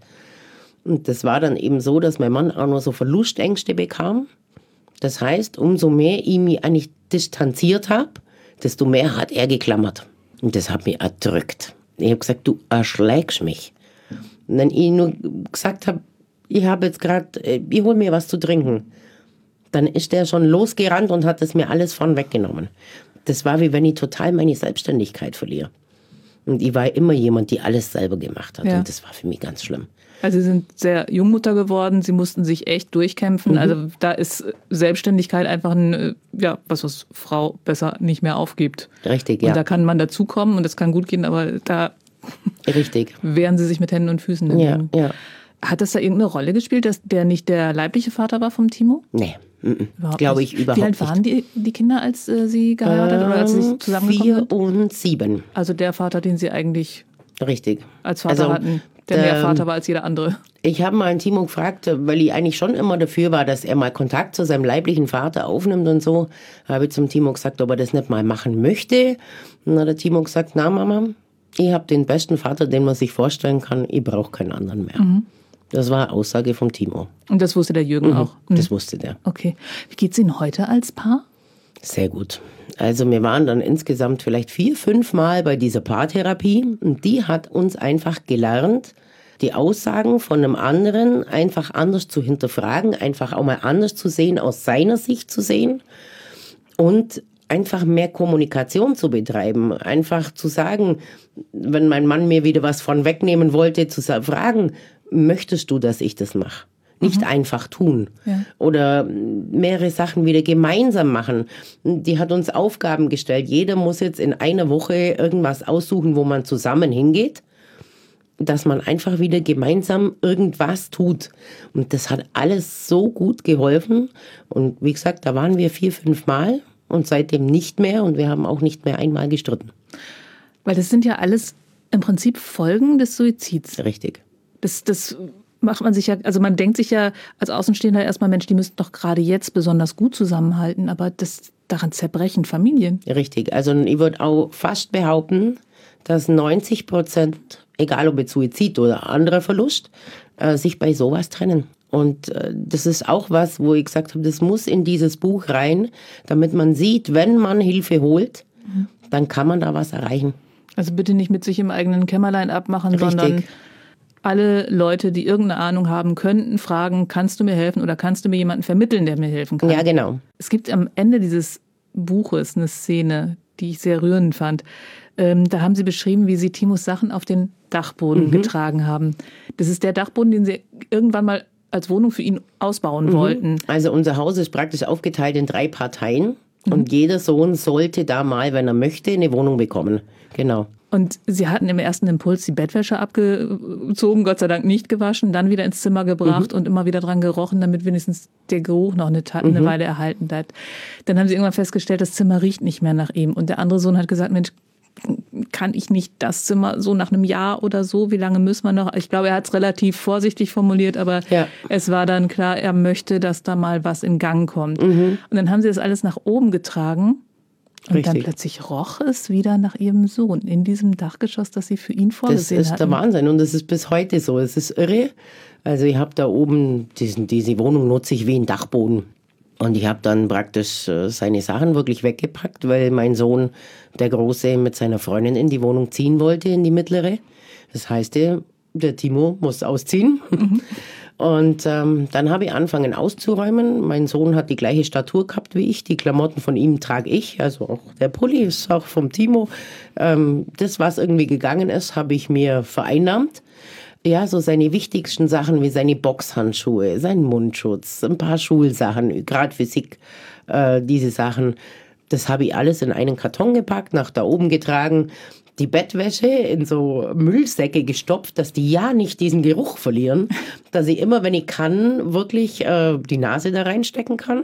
Und das war dann eben so, dass mein Mann auch nur so Verlustängste bekam. Das heißt, umso mehr ich mich eigentlich distanziert habe, desto mehr hat er geklammert. Und das hat mich erdrückt. Ich habe gesagt, du erschlägst mich. Und wenn ich nur gesagt habe, ich habe jetzt gerade, ich hole mir was zu trinken, dann ist der schon losgerannt und hat es mir alles von weggenommen. Das war wie wenn ich total meine Selbstständigkeit verliere. Und ich war immer jemand, die alles selber gemacht hat. Ja. Und das war für mich ganz schlimm. Also Sie sind sehr Jungmutter geworden, Sie mussten sich echt durchkämpfen. Mhm. Also da ist Selbstständigkeit einfach ein, ja, was Frau besser nicht mehr aufgibt. Richtig, ja. Und da kann man dazukommen und das kann gut gehen, aber da richtig. wehren Sie sich mit Händen und Füßen. Ja, ja. Hat das da irgendeine Rolle gespielt, dass der nicht der leibliche Vater war vom Timo? Nee. Glaube ich überhaupt nicht. Wie alt waren die Kinder, als sie geheiratet oder als sie sich zusammengekommen sind? 4 und 7. Also der Vater, den sie eigentlich Richtig. als Vater hatten, der mehr Vater war als jeder andere. Ich habe mal einen Timo gefragt, weil ich eigentlich schon immer dafür war, dass er mal Kontakt zu seinem leiblichen Vater aufnimmt und so. Habe ich zum Timo gesagt, ob er das nicht mal machen möchte. Und dann hat der Timo gesagt, na Mama, ich habe den besten Vater, den man sich vorstellen kann. Ich brauche keinen anderen mehr. Das war eine Aussage vom Timo. Und das wusste der Jürgen auch? Das wusste der. Okay. Wie geht's Ihnen heute als Paar? Sehr gut. Also wir waren dann insgesamt vielleicht 4, 5 Mal bei dieser Paartherapie. Und die hat uns einfach gelernt, die Aussagen von einem anderen einfach anders zu hinterfragen, einfach auch mal anders zu sehen, aus seiner Sicht zu sehen und einfach mehr Kommunikation zu betreiben. Einfach zu sagen, wenn mein Mann mir wieder was von wegnehmen wollte, zu fragen, möchtest du, dass ich das mache? Nicht einfach tun. Ja. Oder mehrere Sachen wieder gemeinsam machen. Die hat uns Aufgaben gestellt. Jeder muss jetzt in einer Woche irgendwas aussuchen, wo man zusammen hingeht. Dass man einfach wieder gemeinsam irgendwas tut. Und das hat alles so gut geholfen. Und wie gesagt, da waren wir 4, 5 Mal und seitdem nicht mehr. Und wir haben auch nicht mehr einmal gestritten. Weil das sind ja alles im Prinzip Folgen des Suizids. Richtig. Das macht man sich ja, also man denkt sich ja als Außenstehender erstmal, Mensch, die müssten doch gerade jetzt besonders gut zusammenhalten. Aber daran zerbrechen Familien. Richtig. Also ich würde auch fast behaupten, dass 90%, egal ob jetzt Suizid oder anderer Verlust, sich bei sowas trennen. Und das ist auch was, wo ich gesagt habe, das muss in dieses Buch rein, damit man sieht, wenn man Hilfe holt, dann kann man da was erreichen. Also bitte nicht mit sich im eigenen Kämmerlein abmachen, Richtig. sondern alle Leute, die irgendeine Ahnung haben, könnten fragen, kannst du mir helfen oder kannst du mir jemanden vermitteln, der mir helfen kann? Ja, genau. Es gibt am Ende dieses Buches eine Szene, die ich sehr rührend fand. Da haben Sie beschrieben, wie Sie Timos Sachen auf den Dachboden getragen haben. Das ist der Dachboden, den Sie irgendwann mal als Wohnung für ihn ausbauen wollten. Also unser Haus ist praktisch aufgeteilt in 3 Parteien. Und jeder Sohn sollte da mal, wenn er möchte, eine Wohnung bekommen. Genau. Und Sie hatten im ersten Impuls die Bettwäsche abgezogen, Gott sei Dank nicht gewaschen, dann wieder ins Zimmer gebracht und immer wieder dran gerochen, damit wenigstens der Geruch noch eine Weile erhalten bleibt. Dann haben Sie irgendwann festgestellt, das Zimmer riecht nicht mehr nach ihm. Und der andere Sohn hat gesagt, Mensch, kann ich nicht das Zimmer so nach einem Jahr oder so, wie lange müssen wir noch? Ich glaube, er hat es relativ vorsichtig formuliert, aber es war dann klar, er möchte, dass da mal was in Gang kommt. Und dann haben Sie das alles nach oben getragen. Und Richtig. dann plötzlich roch es wieder nach Ihrem Sohn in diesem Dachgeschoss, das Sie für ihn vorgesehen hatten. Das ist der Wahnsinn und das ist bis heute so. Es ist irre. Also ich habe da oben, diese Wohnung nutze ich wie einen Dachboden. Und ich habe dann praktisch seine Sachen wirklich weggepackt, weil mein Sohn, der Große, mit seiner Freundin in die Wohnung ziehen wollte, in die mittlere. Das heißt, der Timo muss ausziehen. Und dann habe ich angefangen auszuräumen. Mein Sohn hat die gleiche Statur gehabt wie ich. Die Klamotten von ihm trage ich. Also auch der Pulli ist auch vom Timo. Das, was irgendwie gegangen ist, habe ich mir vereinnahmt. Ja, so seine wichtigsten Sachen wie seine Boxhandschuhe, sein Mundschutz, ein paar Schulsachen, gerade Physik, diese Sachen. Das habe ich alles in einen Karton gepackt, nach da oben getragen. Die Bettwäsche in so Müllsäcke gestopft, dass die ja nicht diesen Geruch verlieren. Dass ich immer, wenn ich kann, wirklich die Nase da reinstecken kann.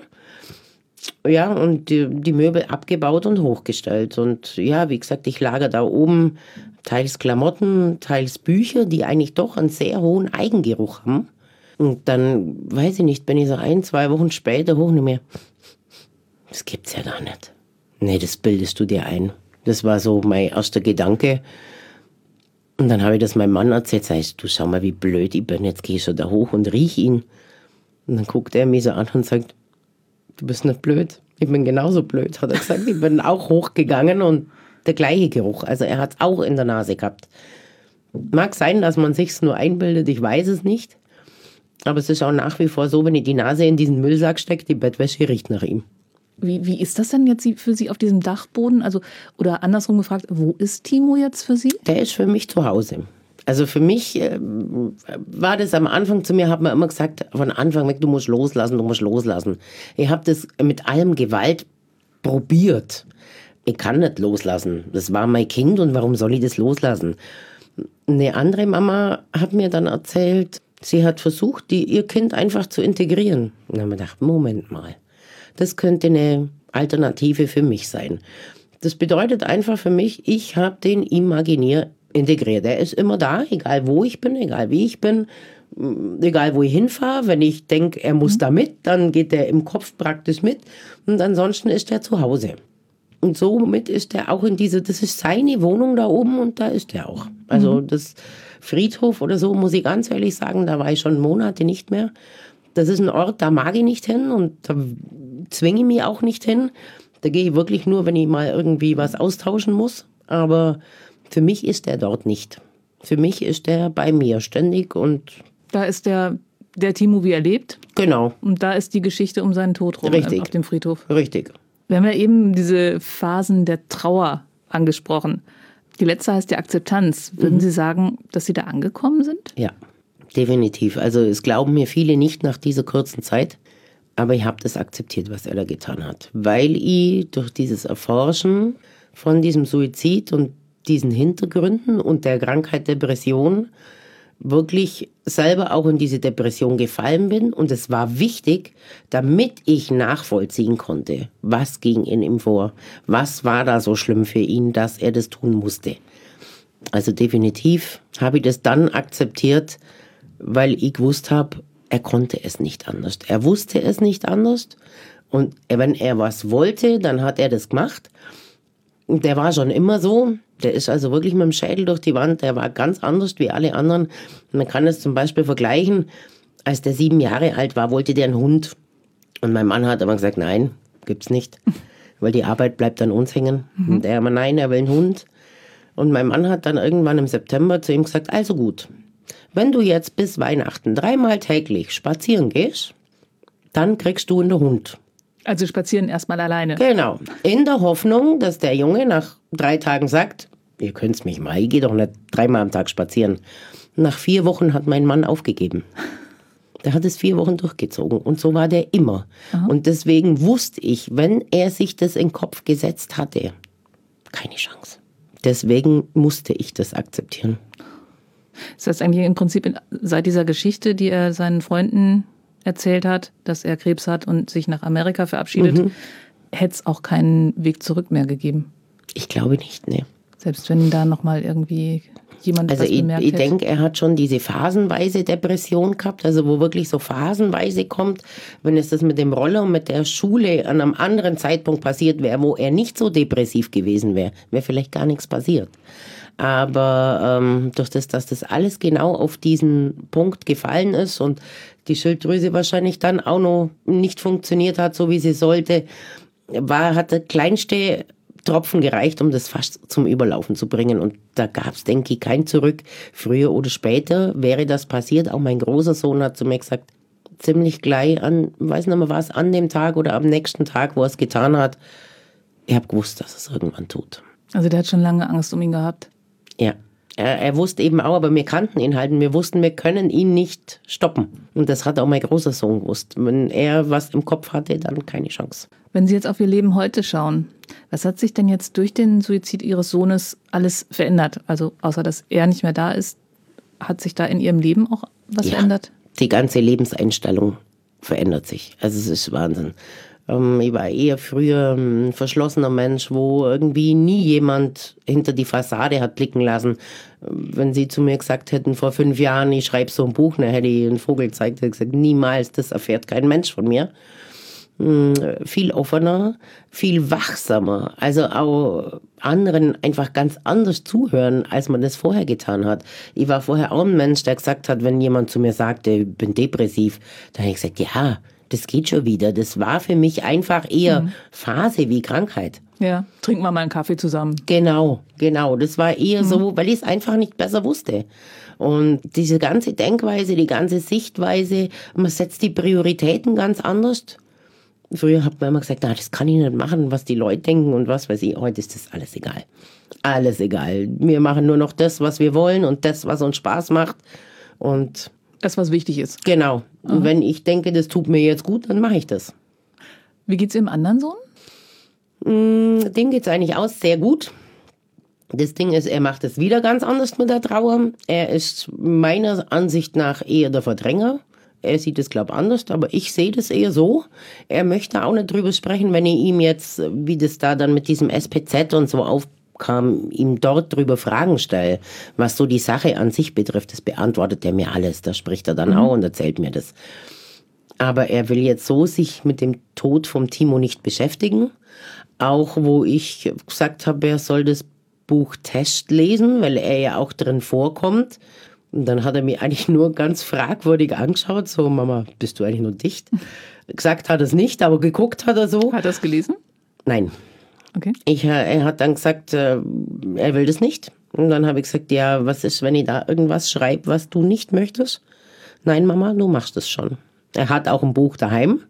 Ja, und die Möbel abgebaut und hochgestellt. Und ja, wie gesagt, ich lager da oben teils Klamotten, teils Bücher, die eigentlich doch einen sehr hohen Eigengeruch haben. Und dann, weiß ich nicht, bin ich so 1, 2 Wochen später hoch und mir, das gibt's ja gar nicht. Nee, das bildest du dir ein. Das war so mein erster Gedanke. Und dann habe ich das meinem Mann erzählt, sagst du, schau mal, wie blöd ich bin, jetzt gehe ich so da hoch und riech ihn. Und dann guckt er mich so an und sagt, du bist nicht blöd, ich bin genauso blöd, hat er gesagt. Ich bin auch hochgegangen und der gleiche Geruch, also er hat es auch in der Nase gehabt. Mag sein, dass man sich's nur einbildet, ich weiß es nicht. Aber es ist auch nach wie vor so, wenn ich die Nase in diesen Müllsack stecke, die Bettwäsche riecht nach ihm. Wie ist das denn jetzt für Sie auf diesem Dachboden? Also, oder andersrum gefragt, wo ist Timo jetzt für Sie? Der ist für mich zu Hause. Also für mich war das am Anfang, zu mir hat man immer gesagt, von Anfang weg, du musst loslassen, du musst loslassen. Ich habe das mit allem Gewalt probiert. Ich kann nicht loslassen. Das war mein Kind und warum soll ich das loslassen? Eine andere Mama hat mir dann erzählt, Sie hat versucht, ihr Kind einfach zu integrieren. Und dann haben wir gedacht, Moment mal, das könnte eine Alternative für mich sein. Das bedeutet einfach für mich, ich habe den imaginär integriert. Er ist immer da, egal wo ich bin, egal wie ich bin, egal wo ich hinfahre. Wenn ich denke, er muss da mit, dann geht er im Kopf praktisch mit. Und ansonsten ist er zu Hause. Und somit ist er auch das ist seine Wohnung da oben und da ist er auch. Also das Friedhof oder so, muss ich ganz ehrlich sagen, da war ich schon Monate nicht mehr. Das ist ein Ort, da mag ich nicht hin und da zwinge ich mich auch nicht hin. Da gehe ich wirklich nur, wenn ich mal irgendwie was austauschen muss. Aber für mich ist er dort nicht. Für mich ist er bei mir ständig und... Da ist der Timo, wie er lebt. Genau. Und da ist die Geschichte um seinen Tod rum. Richtig. Auf dem Friedhof. Richtig. Wir haben ja eben diese Phasen der Trauer angesprochen. Die letzte heißt die Akzeptanz. Würden Sie sagen, dass Sie da angekommen sind? Ja, definitiv. Also es glauben mir viele nicht nach dieser kurzen Zeit. Aber ich habe das akzeptiert, was er da getan hat. Weil ich durch dieses Erforschen von diesem Suizid und diesen Hintergründen und der Krankheit Depression wirklich selber auch in diese Depression gefallen bin. Und es war wichtig, damit ich nachvollziehen konnte, was ging in ihm vor. Was war da so schlimm für ihn, dass er das tun musste. Also definitiv habe ich das dann akzeptiert, weil ich gewusst habe, er konnte es nicht anders. Er wusste es nicht anders. Und wenn er was wollte, dann hat er das gemacht. Und der war schon immer so. Der ist also wirklich mit dem Schädel durch die Wand. Der war ganz anders wie alle anderen. Man kann es zum Beispiel vergleichen. Als der 7 Jahre alt war, wollte der einen Hund. Und mein Mann hat aber gesagt, nein, gibt's nicht. Weil die Arbeit bleibt an uns hängen. Und er immer, nein, er will einen Hund. Und mein Mann hat dann irgendwann im September zu ihm gesagt, also gut, wenn du jetzt bis Weihnachten 3-mal täglich spazieren gehst, dann kriegst du einen Hund. Also spazieren erstmal alleine. Genau. In der Hoffnung, dass der Junge nach 3 Tagen sagt, ihr könnt's mich mal, ich gehe doch nicht 3-mal am Tag spazieren. Nach 4 Wochen hat mein Mann aufgegeben. Der hat es 4 Wochen durchgezogen und so war der immer. Aha. Und deswegen wusste ich, wenn er sich das in den Kopf gesetzt hatte, keine Chance. Deswegen musste ich das akzeptieren. Das heißt eigentlich im Prinzip seit dieser Geschichte, die er seinen Freunden erzählt hat, dass er Krebs hat und sich nach Amerika verabschiedet, hätte es auch keinen Weg zurück mehr gegeben. Ich glaube nicht, ne. Selbst wenn da nochmal irgendwie jemand was bemerkt hätte. Ich denke, er hat schon diese phasenweise Depression gehabt, also wo wirklich so phasenweise kommt, wenn es das mit dem Roller und mit der Schule an einem anderen Zeitpunkt passiert wäre, wo er nicht so depressiv gewesen wäre, wäre vielleicht gar nichts passiert. Aber durch das, dass das alles genau auf diesen Punkt gefallen ist und die Schilddrüse wahrscheinlich dann auch noch nicht funktioniert hat, so wie sie sollte, hat der kleinste Tropfen gereicht, um das fast zum Überlaufen zu bringen. Und da gab es, denke ich, kein Zurück. Früher oder später wäre das passiert. Auch mein großer Sohn hat zu mir gesagt, ziemlich gleich weiß nicht mehr was, an dem Tag oder am nächsten Tag, wo er es getan hat, ich habe gewusst, dass es irgendwann tut. Also der hat schon lange Angst um ihn gehabt? Ja. Er wusste eben auch, aber wir kannten ihn halt und wir wussten, wir können ihn nicht stoppen. Und das hat auch mein großer Sohn gewusst. Wenn er was im Kopf hatte, dann keine Chance. Wenn Sie jetzt auf Ihr Leben heute schauen, was hat sich denn jetzt durch den Suizid Ihres Sohnes alles verändert? Also außer, dass er nicht mehr da ist, hat sich da in Ihrem Leben auch was verändert? Die ganze Lebenseinstellung verändert sich. Also es ist Wahnsinn. Ich war eher früher ein verschlossener Mensch, wo irgendwie nie jemand hinter die Fassade hat blicken lassen. Wenn Sie zu mir gesagt hätten, vor 5 Jahren, ich schreibe so ein Buch, dann hätte ich einen Vogel gezeigt, hätte gesagt, niemals, das erfährt kein Mensch von mir. Viel offener, viel wachsamer, also auch anderen einfach ganz anders zuhören, als man das vorher getan hat. Ich war vorher auch ein Mensch, der gesagt hat, wenn jemand zu mir sagte, ich bin depressiv, dann habe ich gesagt, ja, das geht schon wieder. Das war für mich einfach eher Phase wie Krankheit. Ja, trinken wir mal einen Kaffee zusammen. Genau. Das war eher so, weil ich es einfach nicht besser wusste. Und diese ganze Denkweise, die ganze Sichtweise, man setzt die Prioritäten ganz anders. Früher hat man immer gesagt, das kann ich nicht machen, was die Leute denken und was weiß ich. Heute ist das alles egal. Alles egal. Wir machen nur noch das, was wir wollen und das, was uns Spaß macht. Und das, was wichtig ist. Genau. Und wenn ich denke, das tut mir jetzt gut, dann mache ich das. Wie geht's Ihrem anderen Sohn? Dem geht's eigentlich auch sehr gut. Das Ding ist, er macht es wieder ganz anders mit der Trauer. Er ist meiner Ansicht nach eher der Verdränger. Er sieht es, glaube ich, anders, aber ich sehe das eher so. Er möchte auch nicht drüber sprechen, wenn ich ihm jetzt, wie das da dann mit diesem SPZ und so aufkam, ihm dort drüber Fragen stelle, was so die Sache an sich betrifft. Das beantwortet er mir alles. Da spricht er dann auch und erzählt mir das. Aber er will jetzt so sich mit dem Tod vom Timo nicht beschäftigen. Auch wo ich gesagt habe, er soll das Buch Test lesen, weil er ja auch drin vorkommt. Und dann hat er mich eigentlich nur ganz fragwürdig angeschaut, so, Mama, bist du eigentlich nur dicht? Gesagt hat er es nicht, aber geguckt hat er so. Hat er es gelesen? Nein. Okay. Er hat dann gesagt, er will das nicht. Und dann habe ich gesagt, ja, was ist, wenn ich da irgendwas schreibe, was du nicht möchtest? Nein, Mama, du machst es schon. Er hat auch ein Buch daheim,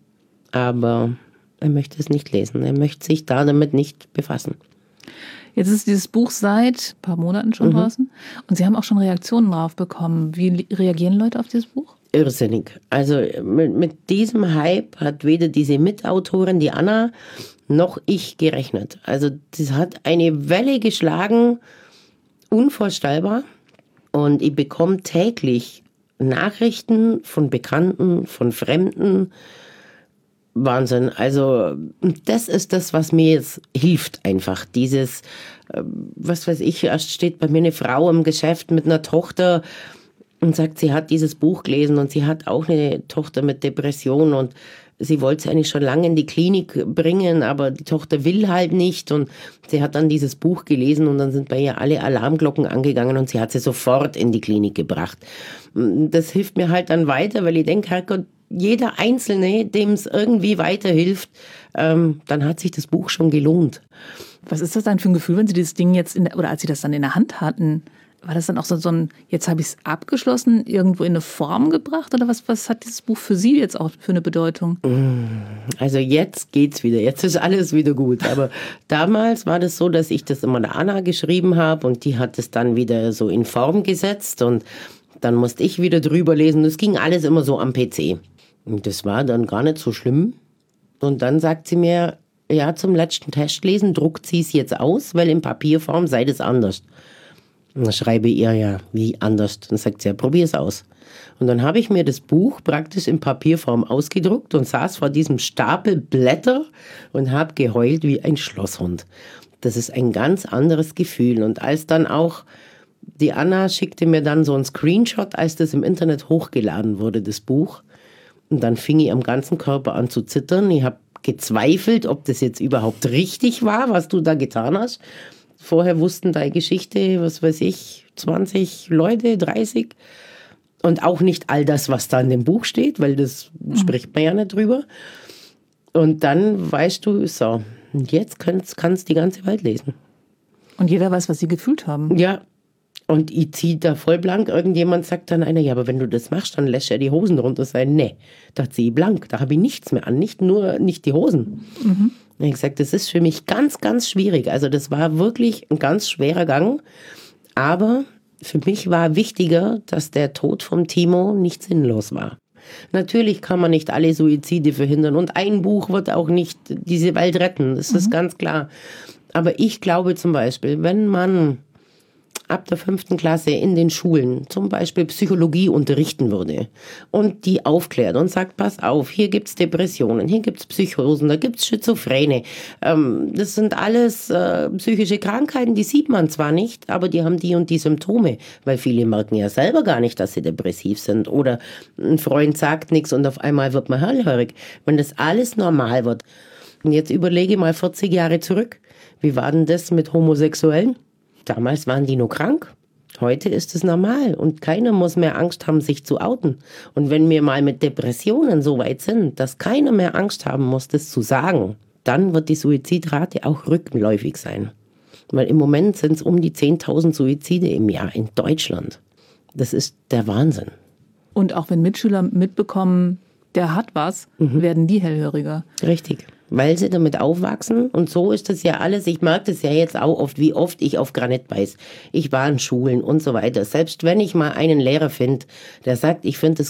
aber er möchte es nicht lesen. Er möchte sich da damit nicht befassen. Jetzt ist dieses Buch seit ein paar Monaten schon draußen und Sie haben auch schon Reaktionen drauf bekommen. Wie reagieren Leute auf dieses Buch? Irrsinnig. Also mit diesem Hype hat weder diese Mitautorin, die Anna, noch ich gerechnet. Also das hat eine Welle geschlagen, unvorstellbar. Und ich bekomme täglich Nachrichten von Bekannten, von Fremden. Wahnsinn. Also das ist das, was mir jetzt hilft einfach. Dieses, was weiß ich, erst steht bei mir eine Frau im Geschäft mit einer Tochter und sagt, sie hat dieses Buch gelesen und sie hat auch eine Tochter mit Depression und sie wollte sie eigentlich schon lange in die Klinik bringen, aber die Tochter will halt nicht und sie hat dann dieses Buch gelesen und dann sind bei ihr alle Alarmglocken angegangen und sie hat sie sofort in die Klinik gebracht. Das hilft mir halt dann weiter, weil ich denke, Herrgott, jeder Einzelne, dem es irgendwie weiterhilft, dann hat sich das Buch schon gelohnt. Was ist das dann für ein Gefühl, wenn Sie dieses Ding jetzt, oder als Sie das dann in der Hand hatten, war das dann auch so ein, jetzt habe ich es abgeschlossen, irgendwo in eine Form gebracht? Oder was hat dieses Buch für Sie jetzt auch für eine Bedeutung? Also jetzt geht's wieder, jetzt ist alles wieder gut. Aber damals war das so, dass ich das immer der Anna geschrieben habe und die hat es dann wieder so in Form gesetzt und dann musste ich wieder drüber lesen. Das ging alles immer so am PC. Und das war dann gar nicht so schlimm. Und dann sagt sie mir, ja, zum letzten Testlesen druckt sie es jetzt aus, weil in Papierform sei das anders. Und dann schreibe ich ihr, ja, wie anders? Dann sagt sie, ja, probier es aus. Und dann habe ich mir das Buch praktisch in Papierform ausgedruckt und saß vor diesem Stapel Blätter und habe geheult wie ein Schlosshund. Das ist ein ganz anderes Gefühl. Und als dann auch die Anna schickte mir dann so einen Screenshot, als das im Internet hochgeladen wurde, das Buch. Und dann fing ich am ganzen Körper an zu zittern. Ich habe gezweifelt, ob das jetzt überhaupt richtig war, was du da getan hast. Vorher wussten deine Geschichte, was weiß ich, 20 Leute, 30. Und auch nicht all das, was da in dem Buch steht, weil das spricht man ja nicht drüber. Und dann weißt du, so, jetzt kannst die ganze Welt lesen. Und jeder weiß, was Sie gefühlt haben. Ja. Und ich ziehe da voll blank. Irgendjemand sagt dann einer, ja, aber wenn du das machst, dann lässt ja die Hosen runter sein. Nee, da ziehe ich blank. Da habe ich nichts mehr an. Nicht die Hosen. Und ich gesagt, das ist für mich ganz, ganz schwierig. Also das war wirklich ein ganz schwerer Gang. Aber für mich war wichtiger, dass der Tod vom Timo nicht sinnlos war. Natürlich kann man nicht alle Suizide verhindern. Und ein Buch wird auch nicht diese Welt retten. Das ist ganz klar. Aber ich glaube zum Beispiel, wenn man ab der 5. Klasse in den Schulen zum Beispiel Psychologie unterrichten würde und die aufklärt und sagt, pass auf, hier gibt's Depressionen, hier gibt's Psychosen, da gibt's Schizophrene. Das sind alles psychische Krankheiten, die sieht man zwar nicht, aber die haben die und die Symptome, weil viele merken ja selber gar nicht, dass sie depressiv sind oder ein Freund sagt nichts und auf einmal wird man hellhörig. Wenn das alles normal wird. Und jetzt überlege mal 40 Jahre zurück, wie war denn das mit Homosexuellen? Damals waren die nur krank. Heute ist es normal und keiner muss mehr Angst haben, sich zu outen. Und wenn wir mal mit Depressionen so weit sind, dass keiner mehr Angst haben muss, das zu sagen, dann wird die Suizidrate auch rückläufig sein. Weil im Moment sind es um die 10.000 Suizide im Jahr in Deutschland. Das ist der Wahnsinn. Und auch wenn Mitschüler mitbekommen, der hat was, werden die hellhöriger. Richtig. Weil sie damit aufwachsen und so ist das ja alles. Ich merke das ja jetzt auch oft, wie oft ich auf Granit beiß. Ich war in Schulen und so weiter. Selbst wenn ich mal einen Lehrer finde, der sagt, ich finde es gut,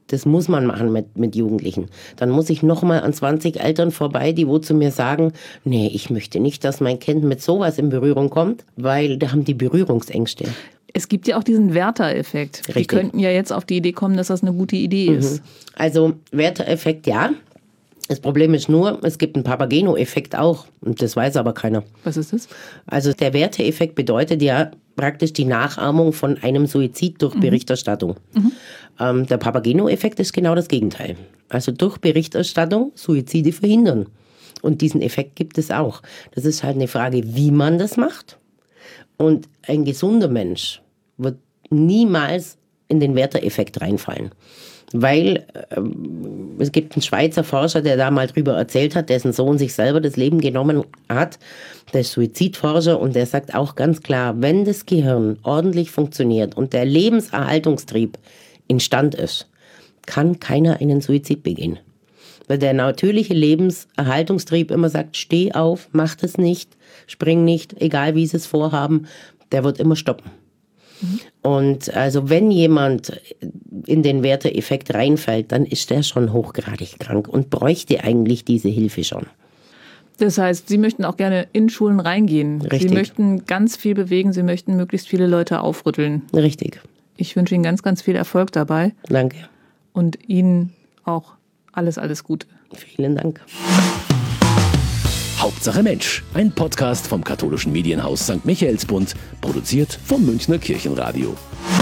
Das muss man machen mit Jugendlichen. Dann muss ich nochmal an 20 Eltern vorbei, die wo zu mir sagen, nee, ich möchte nicht, dass mein Kind mit sowas in Berührung kommt, weil da haben die Berührungsängste. Es gibt ja auch diesen Werther-Effekt. Die könnten ja jetzt auf die Idee kommen, dass das eine gute Idee ist. Also Werther-Effekt, ja. Das Problem ist nur, es gibt einen Papageno-Effekt auch. Und das weiß aber keiner. Was ist das? Also der Werther-Effekt bedeutet ja praktisch die Nachahmung von einem Suizid durch Berichterstattung. Der Papageno-Effekt ist genau das Gegenteil. Also durch Berichterstattung Suizide verhindern. Und diesen Effekt gibt es auch. Das ist halt eine Frage, wie man das macht. Und ein gesunder Mensch wird niemals in den Werther-Effekt reinfallen. Weil es gibt einen Schweizer Forscher, der da mal drüber erzählt hat, dessen Sohn sich selber das Leben genommen hat. Der ist Suizidforscher und der sagt auch ganz klar, wenn das Gehirn ordentlich funktioniert und der Lebenserhaltungstrieb instand ist, kann keiner einen Suizid begehen. Weil der natürliche Lebenserhaltungstrieb immer sagt, steh auf, mach das nicht, spring nicht, egal wie sie es vorhaben, der wird immer stoppen. Und also wenn jemand in den Werther-Effekt reinfällt, dann ist der schon hochgradig krank und bräuchte eigentlich diese Hilfe schon. Das heißt, Sie möchten auch gerne in Schulen reingehen. Richtig. Sie möchten ganz viel bewegen, Sie möchten möglichst viele Leute aufrütteln. Richtig. Ich wünsche Ihnen ganz, ganz viel Erfolg dabei. Danke. Und Ihnen auch alles, alles Gute. Vielen Dank. Hauptsache Mensch, ein Podcast vom katholischen Medienhaus St. Michaelsbund, produziert vom Münchner Kirchenradio.